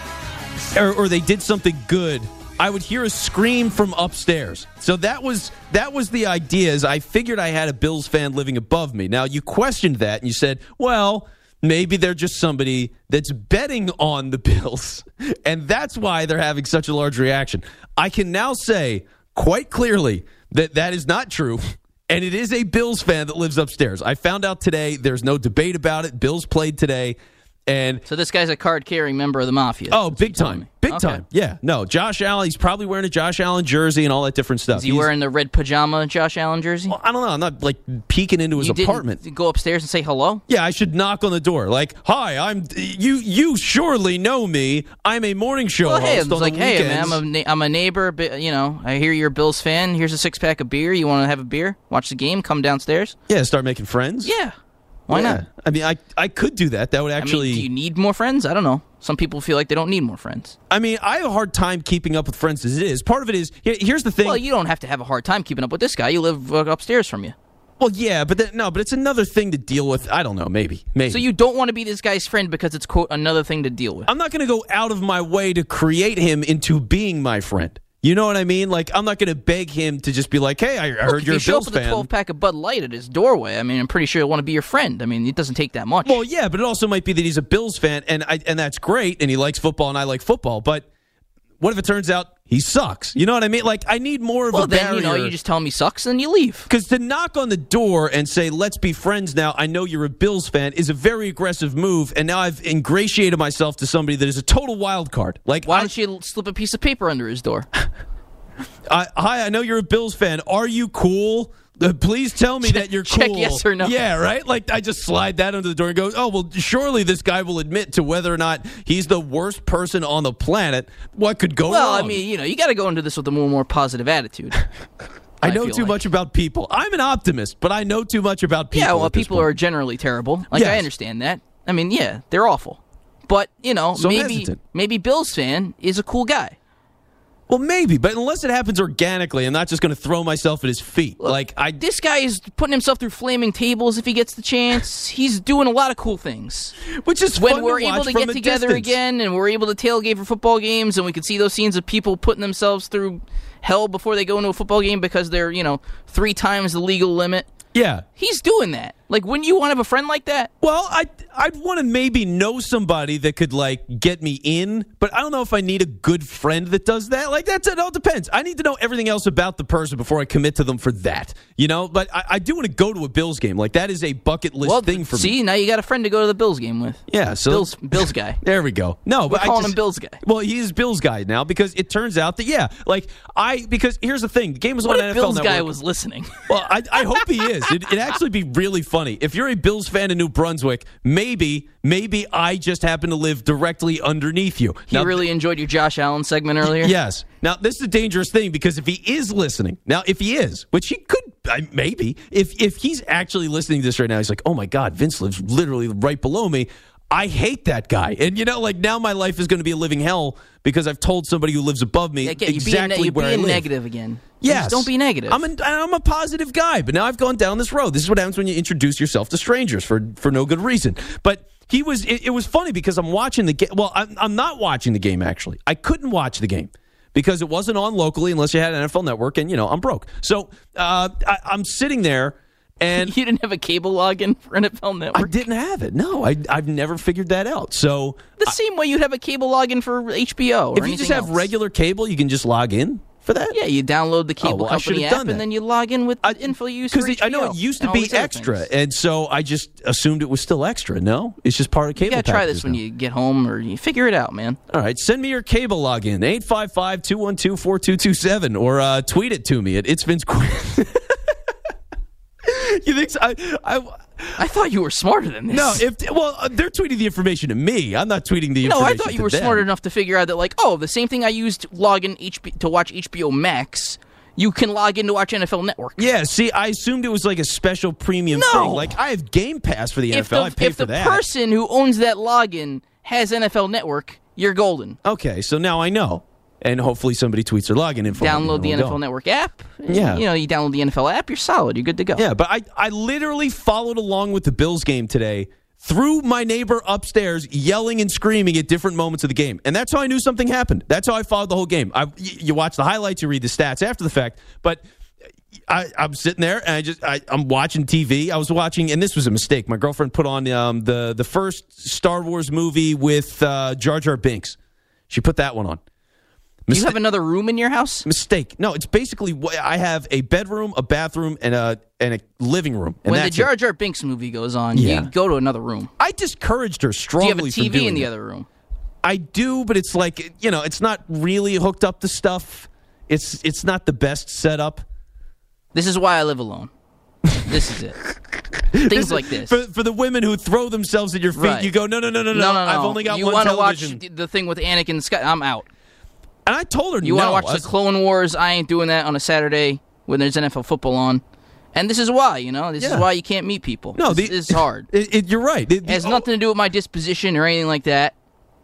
or they did something good, I would hear a scream from upstairs. So that was the idea. Is I figured I had a Bills fan living above me. Now, you questioned that, and you said, well, maybe they're just somebody that's betting on the Bills, and that's why they're having such a large reaction. I can now say quite clearly that is not true, and it is a Bills fan that lives upstairs. I found out today. There's no debate about it. Bills played today. And so this guy's a card-carrying member of the Mafia. Oh, big time. Big time. Yeah. No, Josh Allen, he's probably wearing a Josh Allen jersey and all that different stuff. Is he wearing the red pajama Josh Allen jersey? Well, I don't know. I'm not, like, peeking into his apartment. Go upstairs and say hello? Yeah, I should knock on the door. Like, hi, you surely know me. I'm a morning show host hey, on the weekends. Hey, man, I'm a neighbor. But, I hear you're a Bills fan. Here's a six-pack of beer. You want to have a beer? Watch the game? Come downstairs? Yeah, start making friends? Yeah. Why not? I mean, I could do that. That would actually... do you need more friends? I don't know. Some people feel like they don't need more friends. I mean, I have a hard time keeping up with friends as it is. Part of it is... Here's the thing. Well, you don't have to have a hard time keeping up with this guy. You live upstairs from you. Well, yeah, but it's another thing to deal with. I don't know, maybe. So you don't want to be this guy's friend because it's, quote, another thing to deal with. I'm not going to go out of my way to create him into being my friend. You know what I mean? Like, I'm not going to beg him to just be like, hey, I heard you're a Bills fan. If you show up with a 12-pack of Bud Light at his doorway, I mean, I'm pretty sure he'll want to be your friend. I mean, it doesn't take that much. Well, yeah, but it also might be that he's a Bills fan, and that's great, and he likes football, and I like football. But what if it turns out he sucks? You know what I mean? Like, I need more of a barrier. Well, then, you just tell him he sucks, and you leave. Because to knock on the door and say, let's be friends now, I know you're a Bills fan, is a very aggressive move, and now I've ingratiated myself to somebody that is a total wild card. Like, why don't you slip a piece of paper under his door? Hi, I know you're a Bills fan. Are you cool? Please tell me that you're cool. Check yes or no. Yeah, right? Like, I just slide that under the door and go, oh, well, surely this guy will admit to whether or not he's the worst person on the planet. What could go wrong? Well, I mean, you got to go into this with a more positive attitude. I know too much about people. I'm an optimist, but I know too much about people. Yeah, well, people are generally terrible. Like, yes. I understand that. I mean, yeah, they're awful. But, so maybe Bills fan is a cool guy. Well, maybe, but unless it happens organically, I'm not just going to throw myself at his feet. Look, this guy is putting himself through flaming tables if he gets the chance. He's doing a lot of cool things. Which is when fun we're to watch able to from get together again, and we're able to tailgate for football games, and we can see those scenes of people putting themselves through hell before they go into a football game because they're 3 times the legal limit. Yeah. He's doing that. Like, wouldn't you want to have a friend like that? Well, I'd want to maybe know somebody that could, like, get me in, but I don't know if I need a good friend that does that. Like, it all depends. I need to know everything else about the person before I commit to them for that, But I do want to go to a Bills game. Like, that is a bucket list thing for me. See, now you got a friend to go to the Bills game with. Yeah, so... Bills guy. There we go. No, but we're calling him Bills guy. Well, he's Bills guy now because it turns out that, because here's the thing. The game was on NFL Network. Bills guy was listening? Well, I hope he is. It'd actually be really fun funny. If you're a Bills fan in New Brunswick, maybe I just happen to live directly underneath you. He really enjoyed your Josh Allen segment earlier? Yes. Now, this is a dangerous thing because if he is listening, which he could, maybe, if he's actually listening to this right now, he's like, oh my God, Vince lives literally right below me. I hate that guy. And, now my life is going to be a living hell because I've told somebody who lives above me exactly where I live. You're being negative again. Yes. Just don't be negative. I'm a positive guy, but now I've gone down this road. This is what happens when you introduce yourself to strangers for no good reason. But it was funny because I'm watching the game. Well, I'm not watching the game, actually. I couldn't watch the game because it wasn't on locally unless you had NFL Network, and, I'm broke. So I'm sitting there. And you didn't have a cable login for NFL Network? I didn't have it. No, I've never figured that out. So the same way you'd have a cable login for HBO. If you just have regular cable, you can just log in for that? Yeah, you download the cable company app, and then you log in with info use for HBO. Because I know it used to be extra, and so I just assumed it was still extra. No, it's just part of cable. You got to try this when you get home, or you figure it out, man. All right, send me your cable login, 855-212-4227, or tweet it to me at It's Vince Quinn. You think so? I thought you were smarter than this. No, they're tweeting the information to me. I'm not tweeting the information to them. No, I thought you were smart enough to figure out that, the same thing I used to log in to watch HBO Max, you can log in to watch NFL Network. Yeah, see, I assumed it was like a special premium thing. Like, I have Game Pass for the NFL. I pay for that. If the person who owns that login has NFL Network, you're golden. Okay, so now I know. And hopefully somebody tweets their login info. Download the NFL Network app. Yeah. You download the NFL app, you're solid. You're good to go. Yeah, but I literally followed along with the Bills game today through my neighbor upstairs yelling and screaming at different moments of the game. And that's how I knew something happened. That's how I followed the whole game. You watch the highlights, you read the stats after the fact. But I'm sitting there, and I'm watching TV. I was watching, and this was a mistake. My girlfriend put on the first Star Wars movie with Jar Jar Binks. She put that one on. Do you have another room in your house? Mistake. No, it's basically I have a bedroom, a bathroom, and a living room. And when the Jar Jar Binks movie goes on, you go to another room. I discouraged her strongly. Do you have a TV in the other room? I do, but it's like, it's not really hooked up to stuff. It's not the best setup. This is why I live alone. This is it. Things like this. For the women who throw themselves at your feet, you go, no. I've only got one television. You want to watch the thing with Anakin Skywalker? I'm out. And I told her, you want to watch the Clone Wars? I ain't doing that on a Saturday when there's NFL football on. And this is why, This is why you can't meet people. No, this is hard. You're right. It has nothing to do with my disposition or anything like that.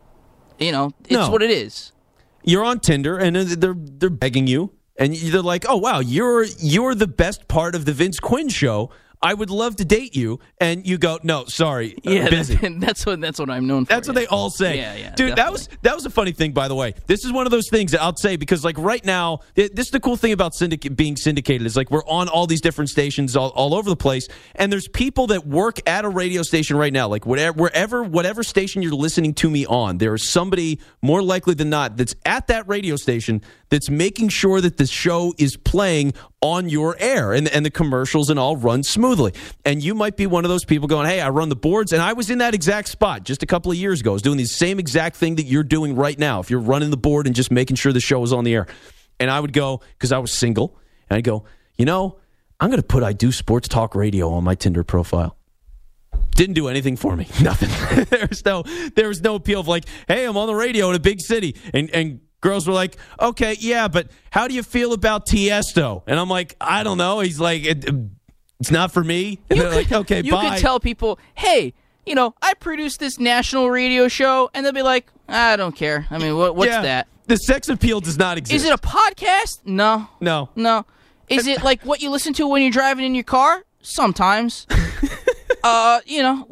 It's what it is. You're on Tinder, and they're begging you, and they're like, oh, wow, you're the best part of the Vince Quinn show. I would love to date you, and you go, no, sorry, busy. That's what I'm known for. That's what they all say. Yeah, dude. Definitely. That was a funny thing, by the way. This is one of those things that I'll say because, right now, this is the cool thing about being syndicated is we're on all these different stations all over the place, and there's people that work at a radio station right now, whatever station you're listening to me on. There is somebody more likely than not that's at that radio station that's making sure that the show is playing on your air and the commercials and all run smoothly. And you might be one of those people going, hey, I run the boards, and I was in that exact spot just a couple of years ago. I was doing the same exact thing that you're doing right now. If you're running the board and just making sure the show is on the air. And I would go, because I was single, and I'd go, I'm going to put I do sports talk radio on my Tinder profile. Didn't do anything for me. Nothing. There was no appeal of hey, I'm on the radio in a big city. And girls were like, okay, yeah, but how do you feel about Tiesto? And I'm like, I don't know. He's like, it's not for me. And they're like, okay, you bye. You could tell people, hey, I produced this national radio show, and they'll be like, I don't care. I mean, what's that? The sex appeal does not exist. Is it a podcast? No. Is it like what you listen to when you're driving in your car? Sometimes. I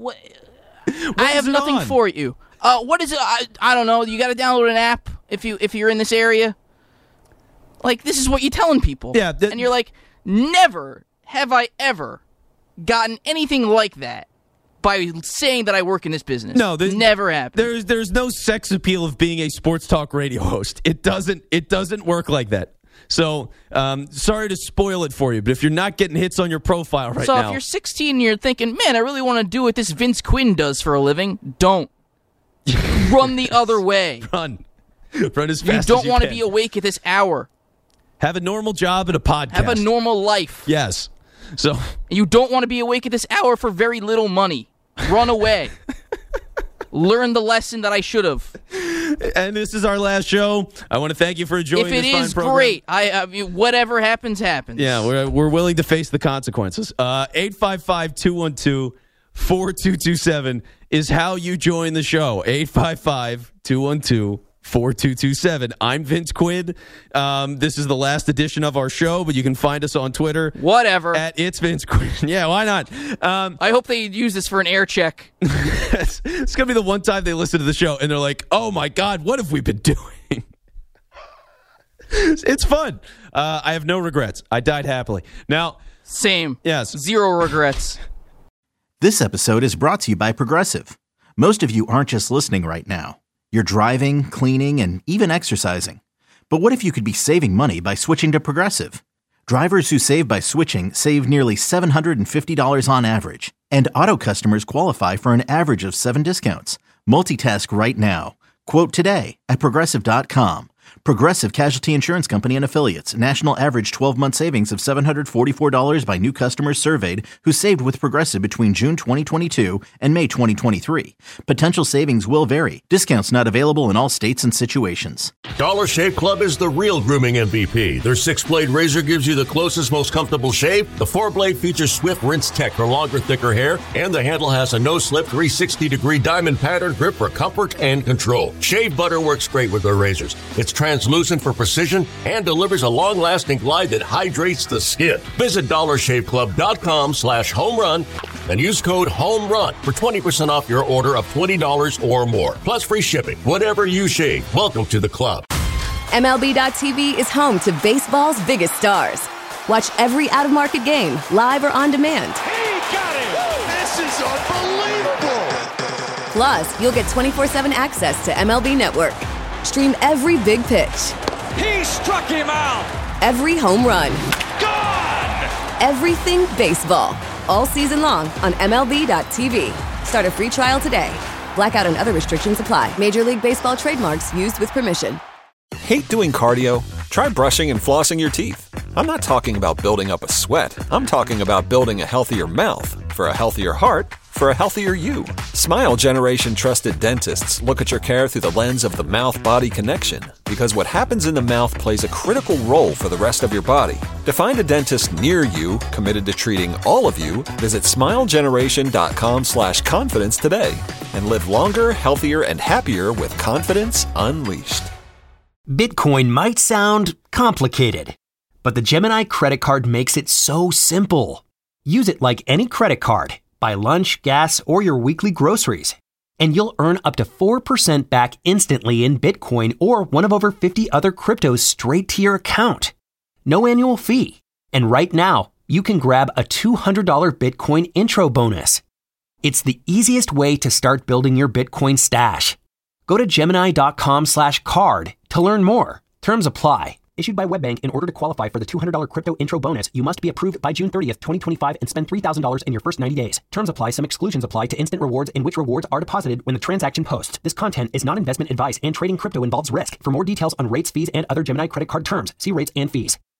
have nothing for you. What is it? I don't know. You got to download an app if you're in this area. This is what you're telling people. Yeah. And you're like, never have I ever gotten anything like that by saying that I work in this business. No, never happened. There's no sex appeal of being a sports talk radio host. It doesn't work like that. So, sorry to spoil it for you, but if you're not getting hits on your profile right now. So if you're 16 and you're thinking, man, I really want to do what this Vince Quinn does for a living, don't. Run the other way. Run as fast as you can. You don't want to be awake at this hour. Have a normal job and a podcast. Have a normal life. Yes. So you don't want to be awake at this hour for very little money. Run away. Learn the lesson that I should have. And this is our last show. I want to thank you for joining this fine program. Great. I mean, whatever happens, happens. Yeah, we're willing to face the consequences. 855-212-4227 is how you join the show. 855-212-4227. I'm Vince Quinn. This is the last edition of our show, but you can find us on Twitter. Whatever. At It's Vince Quinn. Yeah, why not? I hope they use this for an air check. It's going to be the one time they listen to the show and they're like, oh my God, what have we been doing? It's fun. I have no regrets. I died happily. Now, same. Yes. Zero regrets. This episode is brought to you by Progressive. Most of you aren't just listening right now. You're driving, cleaning, and even exercising. But what if you could be saving money by switching to Progressive? Drivers who save by switching save nearly $750 on average. And auto customers qualify for an average of 7 discounts. Multitask right now. Quote today at Progressive.com. Progressive Casualty Insurance Company and Affiliates. National average 12-month savings of $744 by new customers surveyed who saved with Progressive between June 2022 and May 2023. Potential savings will vary. Discounts not available in all states and situations. Dollar Shave Club is the real grooming MVP. Their 6-blade razor gives you the closest, most comfortable shave. The 4-blade features swift rinse tech for longer, thicker hair. And the handle has a no-slip 360-degree diamond pattern grip for comfort and control. Shave butter works great with their razors. It's translucent for precision and delivers a long-lasting glide that hydrates the skin. Visit DollarShaveClub.com/homerun and use code HOMERUN for 20% off your order of $20 or more. Plus free shipping. Whatever you shave, welcome to the club. MLB.tv is home to baseball's biggest stars. Watch every out-of-market game, live or on demand. He got it! This is unbelievable! Plus, you'll get 24/7 access to MLB Network. Stream every big pitch. He struck him out! Every home run. Gone! Everything baseball. All season long on MLB.tv. Start a free trial today. Blackout and other restrictions apply. Major League Baseball trademarks used with permission. Hate doing cardio? Try brushing and flossing your teeth. I'm not talking about building up a sweat. I'm talking about building a healthier mouth for a healthier heart for a healthier you. Smile Generation trusted dentists look at your care through the lens of the mouth-body connection, because what happens in the mouth plays a critical role for the rest of your body. To find a dentist near you committed to treating all of you, visit smilegeneration.com/confidence today and live longer, healthier, and happier with confidence unleashed. Bitcoin might sound complicated, but the Gemini credit card makes it so simple. Use it like any credit card. Buy lunch, gas, or your weekly groceries, and you'll earn up to 4% back instantly in Bitcoin or one of over 50 other cryptos straight to your account. No annual fee. And right now, you can grab a $200 Bitcoin intro bonus. It's the easiest way to start building your Bitcoin stash. Go to Gemini.com/card to learn more. Terms apply. Issued by WebBank. In order to qualify for the $200 crypto intro bonus, you must be approved by June 30th, 2025 and spend $3,000 in your first 90 days. Terms apply. Some exclusions apply to instant rewards in which rewards are deposited when the transaction posts. This content is not investment advice and trading crypto involves risk. For more details on rates, fees, and other Gemini credit card terms, see rates and fees.